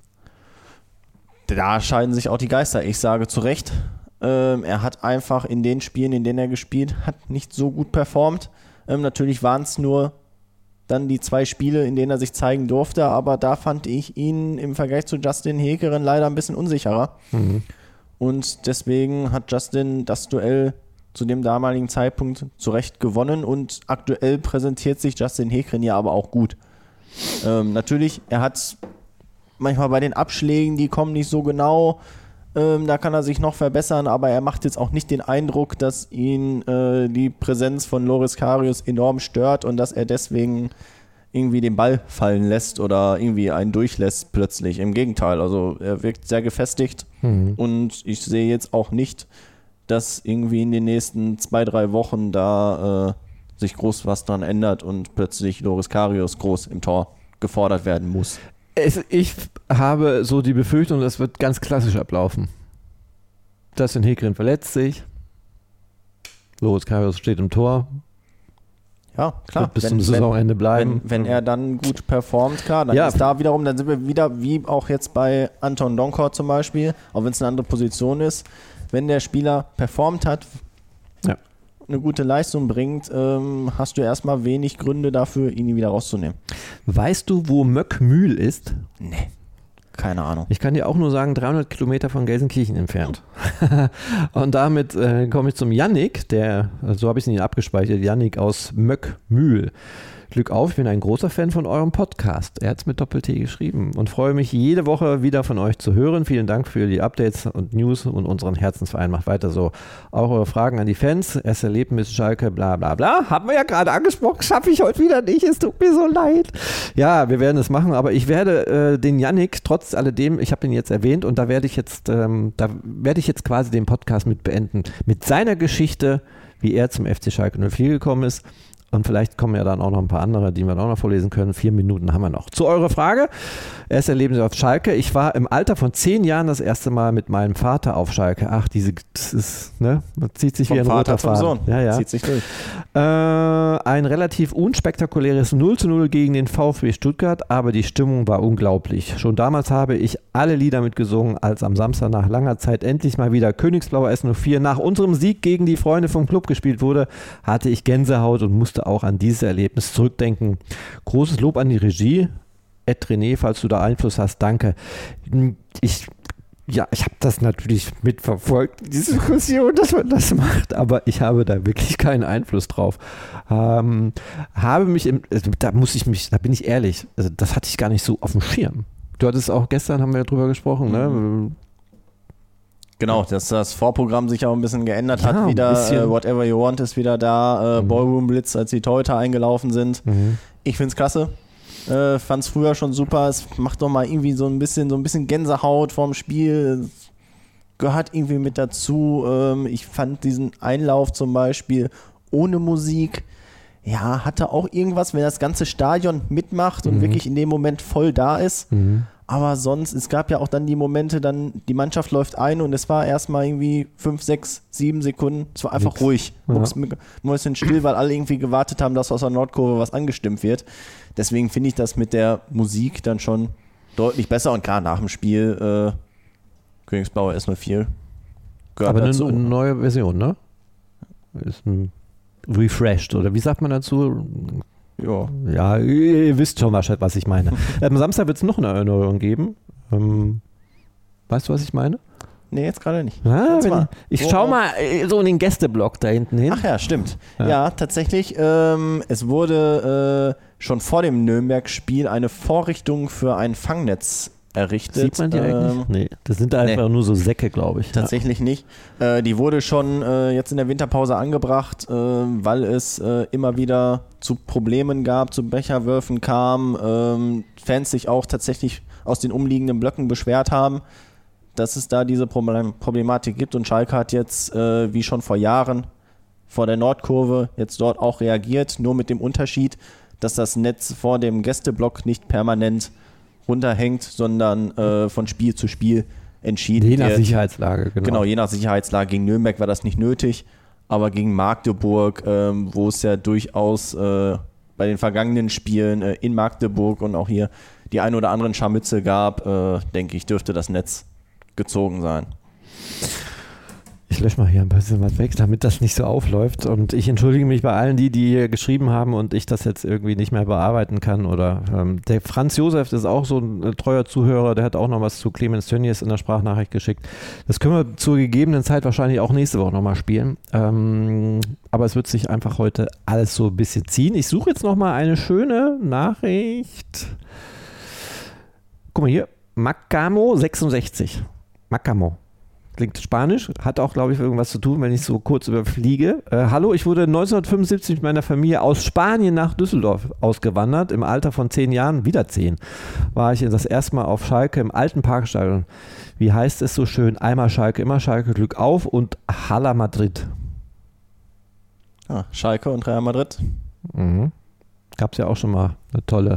Da scheiden sich auch die Geister. Ich sage zu Recht. Er hat einfach in den Spielen, in denen er gespielt hat, nicht so gut performt. Natürlich waren es nur dann die 2 Spiele, in denen er sich zeigen durfte, aber da fand ich ihn im Vergleich zu Justin Hekeren leider ein bisschen unsicherer. Mhm. Und deswegen hat Justin das Duell zu dem damaligen Zeitpunkt zu Recht gewonnen und aktuell präsentiert sich Justin Hekeren ja aber auch gut. Natürlich, er hat manchmal bei den Abschlägen, die kommen nicht so genau, da kann er sich noch verbessern, aber er macht jetzt auch nicht den Eindruck, dass ihn die Präsenz von Loris Karius enorm stört und dass er deswegen irgendwie den Ball fallen lässt oder irgendwie einen durchlässt plötzlich. Im Gegenteil, also er wirkt sehr gefestigt und ich sehe jetzt auch nicht, dass irgendwie in den nächsten 2-3 Wochen da sich groß was dran ändert und plötzlich Loris Karius groß im Tor gefordert werden muss. Ich habe so die Befürchtung, das wird ganz klassisch ablaufen. Justin Hekeren verletzt sich. Loris Karius steht im Tor. Ja, klar. Wird bis zum Saisonende bleiben. Wenn er dann gut performt, klar, dann ist da wiederum, dann sind wir wieder, wie auch jetzt bei Anton Donkor zum Beispiel, auch wenn es eine andere Position ist, wenn der Spieler performt hat, eine gute Leistung bringt, hast du erstmal wenig Gründe dafür, ihn wieder rauszunehmen. Weißt du, wo Möckmühl ist? Nee. Keine Ahnung. Ich kann dir auch nur sagen, 300 Kilometer von Gelsenkirchen entfernt. Und damit komme ich zum Yannick, so habe ich ihn abgespeichert, Yannick aus Möckmühl. Glück auf, ich bin ein großer Fan von eurem Podcast. Er hat es mit Doppel-T geschrieben und freue mich jede Woche wieder von euch zu hören. Vielen Dank für die Updates und News und unseren Herzensverein. Macht weiter so. Auch eure Fragen an die Fans. Erst Erlebnis Schalke, bla bla bla. Haben wir ja gerade angesprochen, schaffe ich heute wieder nicht. Es tut mir so leid. Ja, wir werden es machen, aber ich werde den Yannick, trotz alledem, ich habe ihn jetzt erwähnt und da werde ich jetzt quasi den Podcast mit beenden. Mit seiner Geschichte, wie er zum FC Schalke 04 gekommen ist. Und vielleicht kommen ja dann auch noch ein paar andere, die wir auch noch vorlesen können. 4 Minuten haben wir noch. Zu eurer Frage. Erst erleben Sie auf Schalke. Ich war im Alter von 10 Jahren das erste Mal mit meinem Vater auf Schalke. Ach, das ist, ne? Man zieht sich wie ein roter Faden. Sohn. Ja. Zieht sich durch. Ein relativ unspektakuläres 0:0 gegen den VfB Stuttgart, aber die Stimmung war unglaublich. Schon damals habe ich alle Lieder mitgesungen, als am Samstag nach langer Zeit endlich mal wieder Königsblauer S04 nach unserem Sieg gegen die Freunde vom Club gespielt wurde, hatte ich Gänsehaut und musste auch an dieses Erlebnis zurückdenken. Großes Lob an die Regie. Ed René, falls du da Einfluss hast, danke. Ich habe das natürlich mitverfolgt, die Diskussion, dass man das macht, aber ich habe da wirklich keinen Einfluss drauf. Da bin ich ehrlich, also das hatte ich gar nicht so auf dem Schirm. Du hattest auch gestern, haben wir drüber gesprochen, ne? Genau, dass das Vorprogramm sich auch ein bisschen geändert hat. Wieder Whatever You Want ist wieder da. Ballroom Blitz, als die Torhüter eingelaufen sind. Ich finde es klasse. Fand es früher schon super. Es macht doch mal irgendwie so ein bisschen Gänsehaut vorm Spiel. Gehört irgendwie mit dazu. Ich fand diesen Einlauf zum Beispiel ohne Musik, ja, hatte auch irgendwas, wenn das ganze Stadion mitmacht und wirklich in dem Moment voll da ist. Aber sonst, es gab ja auch dann die Momente, dann die Mannschaft läuft ein und es war erstmal irgendwie 5, 6, 7 Sekunden. Es war einfach ruhig. Mäuschen still, weil alle irgendwie gewartet haben, dass aus der Nordkurve was angestimmt wird. Deswegen finde ich das mit der Musik dann schon deutlich besser. Und klar, nach dem Spiel Königsblauer S04 gehört aber dazu. eine neue Version, ne? Ist ein refreshed, oder wie sagt man dazu? Ja, ihr wisst schon wahrscheinlich, was ich meine. Am Samstag wird es noch eine Erinnerung geben. Weißt du, was ich meine? Nee, jetzt gerade nicht. Ich schau mal so in den Gästeblock da hinten hin. Ach ja, stimmt. Ja, tatsächlich. Es wurde schon vor dem Nürnberg-Spiel eine Vorrichtung für ein Fangnetz errichtet. Sieht man die eigentlich? Nee, das sind einfach nur so Säcke, glaube ich. Tatsächlich nicht. Die wurde schon jetzt in der Winterpause angebracht, weil es immer wieder zu Problemen gab, zu Becherwürfen kam, Fans sich auch tatsächlich aus den umliegenden Blöcken beschwert haben, dass es da diese Problematik gibt, und Schalke hat jetzt, wie schon vor Jahren, vor der Nordkurve jetzt dort auch reagiert, nur mit dem Unterschied, dass das Netz vor dem Gästeblock nicht permanent runterhängt, sondern von Spiel zu Spiel entschieden wird. Je nach Sicherheitslage, genau. Genau, je nach Sicherheitslage. Gegen Nürnberg war das nicht nötig, aber gegen Magdeburg, wo es ja durchaus bei den vergangenen Spielen in Magdeburg und auch hier die ein oder anderen Scharmützel gab, denke ich, dürfte das Netz gezogen sein. Ich lösche mal hier ein bisschen was weg, damit das nicht so aufläuft. Und ich entschuldige mich bei allen, die hier geschrieben haben und ich das jetzt irgendwie nicht mehr bearbeiten kann. Oder der Franz Josef ist auch so ein treuer Zuhörer, der hat auch noch was zu Clemens Tönnies in der Sprachnachricht geschickt. Das können wir zur gegebenen Zeit wahrscheinlich auch nächste Woche nochmal spielen. Aber es wird sich einfach heute alles so ein bisschen ziehen. Ich suche jetzt nochmal eine schöne Nachricht. Guck mal hier, Macamo 66. Macamo. Klingt spanisch, hat auch, glaube ich, irgendwas zu tun, wenn ich so kurz überfliege. Hallo, ich wurde 1975 mit meiner Familie aus Spanien nach Düsseldorf ausgewandert. Im Alter von 10 Jahren, wieder 10, war ich das erste Mal auf Schalke im alten Parkstadion. Wie heißt es so schön? Einmal Schalke, immer Schalke, Glück auf und Hala Madrid. Schalke und Real Madrid. Gab es ja auch schon mal eine tolle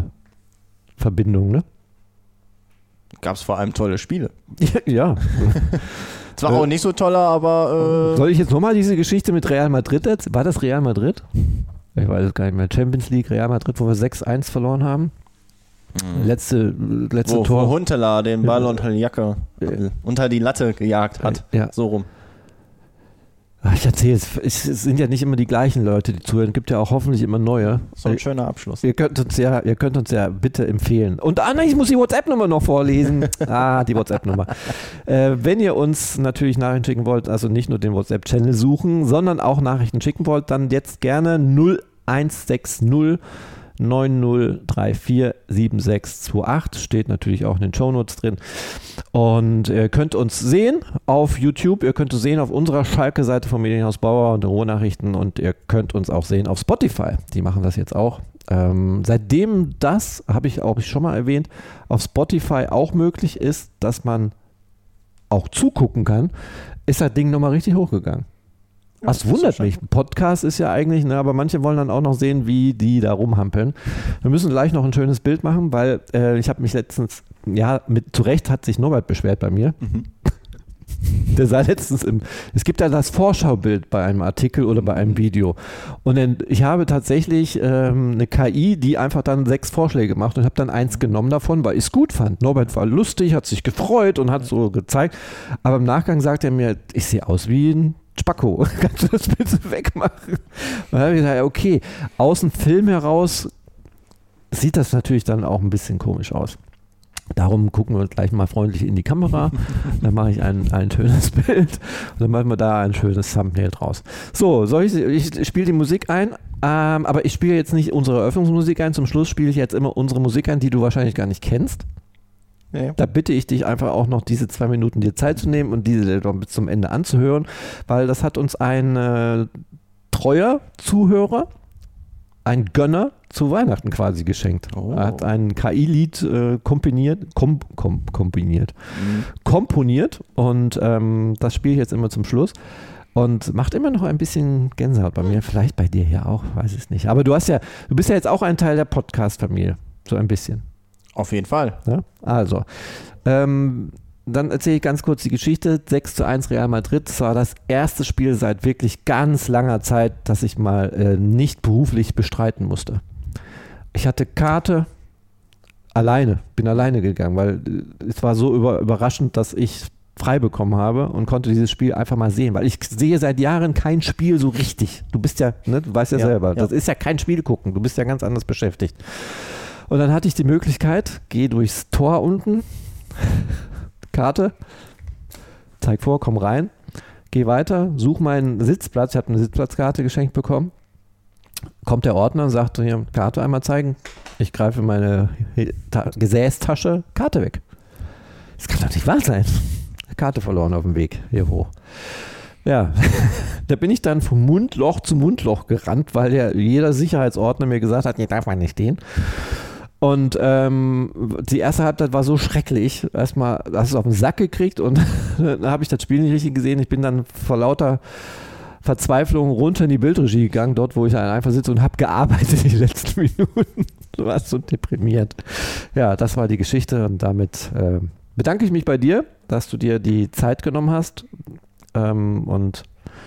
Verbindung, ne? Gab es vor allem tolle Spiele. Ja. war auch nicht so toller, aber... Soll ich jetzt nochmal diese Geschichte mit Real Madrid erzählen? War das Real Madrid? Ich weiß es gar nicht mehr. Champions League, Real Madrid, wo wir 6-1 verloren haben. Letzte Tor. Wo Huntelaar den Ball unter die Jacke, unter die Latte gejagt hat. Ja. So rum. Ich erzähle es sind ja nicht immer die gleichen Leute, die zuhören. Es gibt ja auch hoffentlich immer neue. So ein schöner Abschluss. Ihr könnt uns ja bitte empfehlen. Und ich muss die WhatsApp-Nummer noch vorlesen. Die WhatsApp-Nummer. Wenn ihr uns natürlich Nachrichten schicken wollt, also nicht nur den WhatsApp-Channel suchen, sondern auch Nachrichten schicken wollt, dann jetzt gerne 0160 90347628, steht natürlich auch in den Shownotes drin. Und ihr könnt uns sehen auf YouTube, ihr könnt uns sehen auf unserer Schalke-Seite vom Medienhaus Bauer und der Ruhrnachrichten und ihr könnt uns auch sehen auf Spotify. Die machen das jetzt auch. Seitdem das, habe ich auch schon mal erwähnt, auf Spotify auch möglich ist, dass man auch zugucken kann, ist das Ding nochmal richtig hochgegangen. Das wundert mich. Podcast ist ja eigentlich, aber manche wollen dann auch noch sehen, wie die da rumhampeln. Wir müssen gleich noch ein schönes Bild machen, weil ich habe mich letztens, zu Recht hat sich Norbert beschwert bei mir. Der sah letztens es gibt ja das Vorschaubild bei einem Artikel oder bei einem Video. Und ich habe tatsächlich eine KI, die einfach dann 6 Vorschläge macht und habe dann 1 genommen davon, weil ich es gut fand. Norbert war lustig, hat sich gefreut und hat so gezeigt. Aber im Nachgang sagt er mir, ich sehe aus wie ein Spacko, kannst du das bitte wegmachen? Und dann habe ich gesagt, okay, aus dem Film heraus sieht das natürlich dann auch ein bisschen komisch aus. Darum gucken wir gleich mal freundlich in die Kamera, dann mache ich ein schönes Bild und dann machen wir da ein schönes Thumbnail draus. So, ich spiele die Musik ein, aber ich spiele jetzt nicht unsere Eröffnungsmusik ein, zum Schluss spiele ich jetzt immer unsere Musik ein, die du wahrscheinlich gar nicht kennst. Ja. Da bitte ich dich einfach auch noch diese 2 Minuten dir Zeit zu nehmen und diese bis zum Ende anzuhören, weil das hat uns ein treuer Zuhörer, ein Gönner zu Weihnachten quasi geschenkt. Er hat ein KI-Lied komponiert und das spiele ich jetzt immer zum Schluss und macht immer noch ein bisschen Gänsehaut bei mir, vielleicht bei dir ja auch, weiß es nicht. Aber du bist ja jetzt auch ein Teil der Podcast-Familie, so ein bisschen. Auf jeden Fall. Ja? Also, dann erzähle ich ganz kurz die Geschichte. 6:1 Real Madrid. Das war das erste Spiel seit wirklich ganz langer Zeit, das ich mal nicht beruflich bestreiten musste. Ich hatte Karte bin alleine gegangen, weil es war so überraschend, dass ich frei bekommen habe und konnte dieses Spiel einfach mal sehen, weil ich sehe seit Jahren kein Spiel so richtig. Du bist ja, du weißt ja selber, das ist ja kein Spiel gucken, du bist ja ganz anders beschäftigt. Und dann hatte ich die Möglichkeit, gehe durchs Tor unten, Karte, zeig vor, komm rein, geh weiter, such meinen Sitzplatz, ich habe eine Sitzplatzkarte geschenkt bekommen, kommt der Ordner und sagt, hier, Karte einmal zeigen, ich greife meine Gesäßtasche, Karte weg. Das kann doch nicht wahr sein. Karte verloren auf dem Weg hier hoch. Ja, da bin ich dann von Mundloch zu Mundloch gerannt, weil ja jeder Sicherheitsordner mir gesagt hat, hier darf man nicht stehen. Und die erste Halbzeit war so schrecklich. Erstmal hast du es auf den Sack gekriegt und dann habe ich das Spiel nicht richtig gesehen. Ich bin dann vor lauter Verzweiflung runter in die Bildregie gegangen, dort wo ich einfach sitze und habe gearbeitet die letzten Minuten. Du warst so deprimiert. Ja, das war die Geschichte und damit bedanke ich mich bei dir, dass du dir die Zeit genommen hast und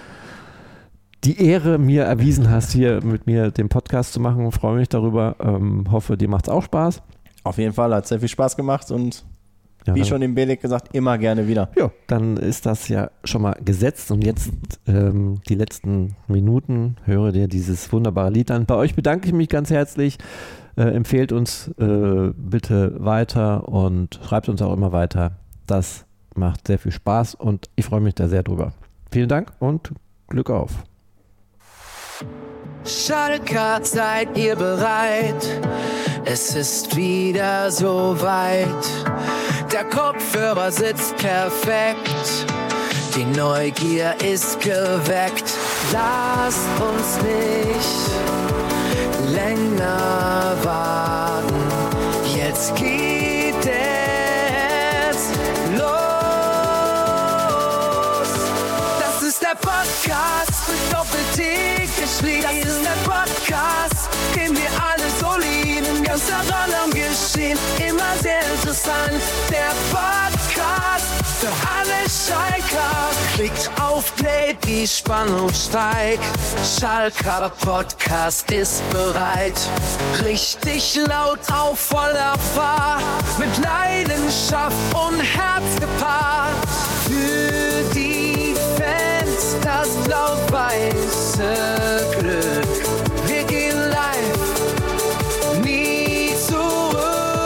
die Ehre mir erwiesen hast, hier mit mir den Podcast zu machen. Freue mich darüber. Hoffe, dir macht es auch Spaß. Auf jeden Fall, hat sehr viel Spaß gemacht und wie schon dem Belek gesagt, immer gerne wieder. Ja, dann ist das ja schon mal gesetzt und jetzt die letzten Minuten höre dir dieses wunderbare Lied an. Bei euch bedanke ich mich ganz herzlich. Empfehlt uns bitte weiter und schreibt uns auch immer weiter. Das macht sehr viel Spaß und ich freue mich da sehr drüber. Vielen Dank und Glück auf. Schalker, seid ihr bereit? Es ist wieder so weit. Der Kopfhörer sitzt perfekt. Die Neugier ist geweckt. Lasst uns nicht länger warten. Jetzt geht es los. Das ist der Podcast mit Doppel-T geschrieben. Das ist der Podcast, den wir alle so lieben. Ganz daran am Geschehen, immer sehr interessant. Der Podcast. für alle Schalker. Klickt auf Play, die Spannung steigt. Schalker Podcast ist bereit. Richtig laut auf voller Fahrt. Mit Leidenschaft und Herz gepaart. Für die Fans das blau-weiße Glück. Wir gehen live, nie zurück.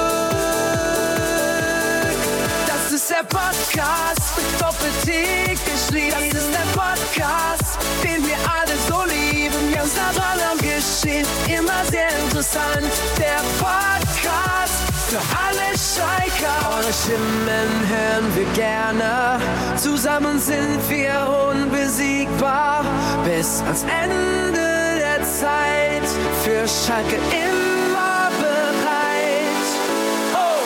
Das ist der Podcast mit Doppel-T geschrieben. Das ist der Podcast, den wir alle so lieben. Ganz nah dran am Geschehen, immer sehr interessant. Der Podcast für alle Schalker. Eure Stimmen hören wir gerne. Zusammen sind wir unbesiegbar. Bis ans Ende der Zeit. Für Schalke immer bereit. Oh!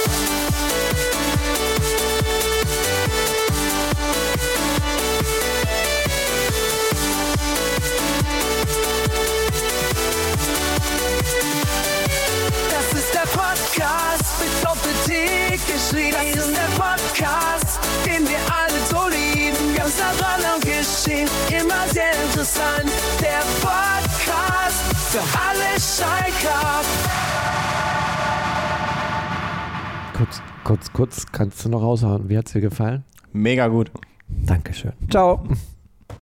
Das ist der Podcast mit Doppel-T geschrieben. Das ist der Podcast, den wir alle so lieben. Ganz nah dran am Geschehen, immer sehr interessant. Der Podcast für alle Schalker. Kurz, kannst du noch raushauen? Wie hat's dir gefallen? Mega gut. Dankeschön. Ciao.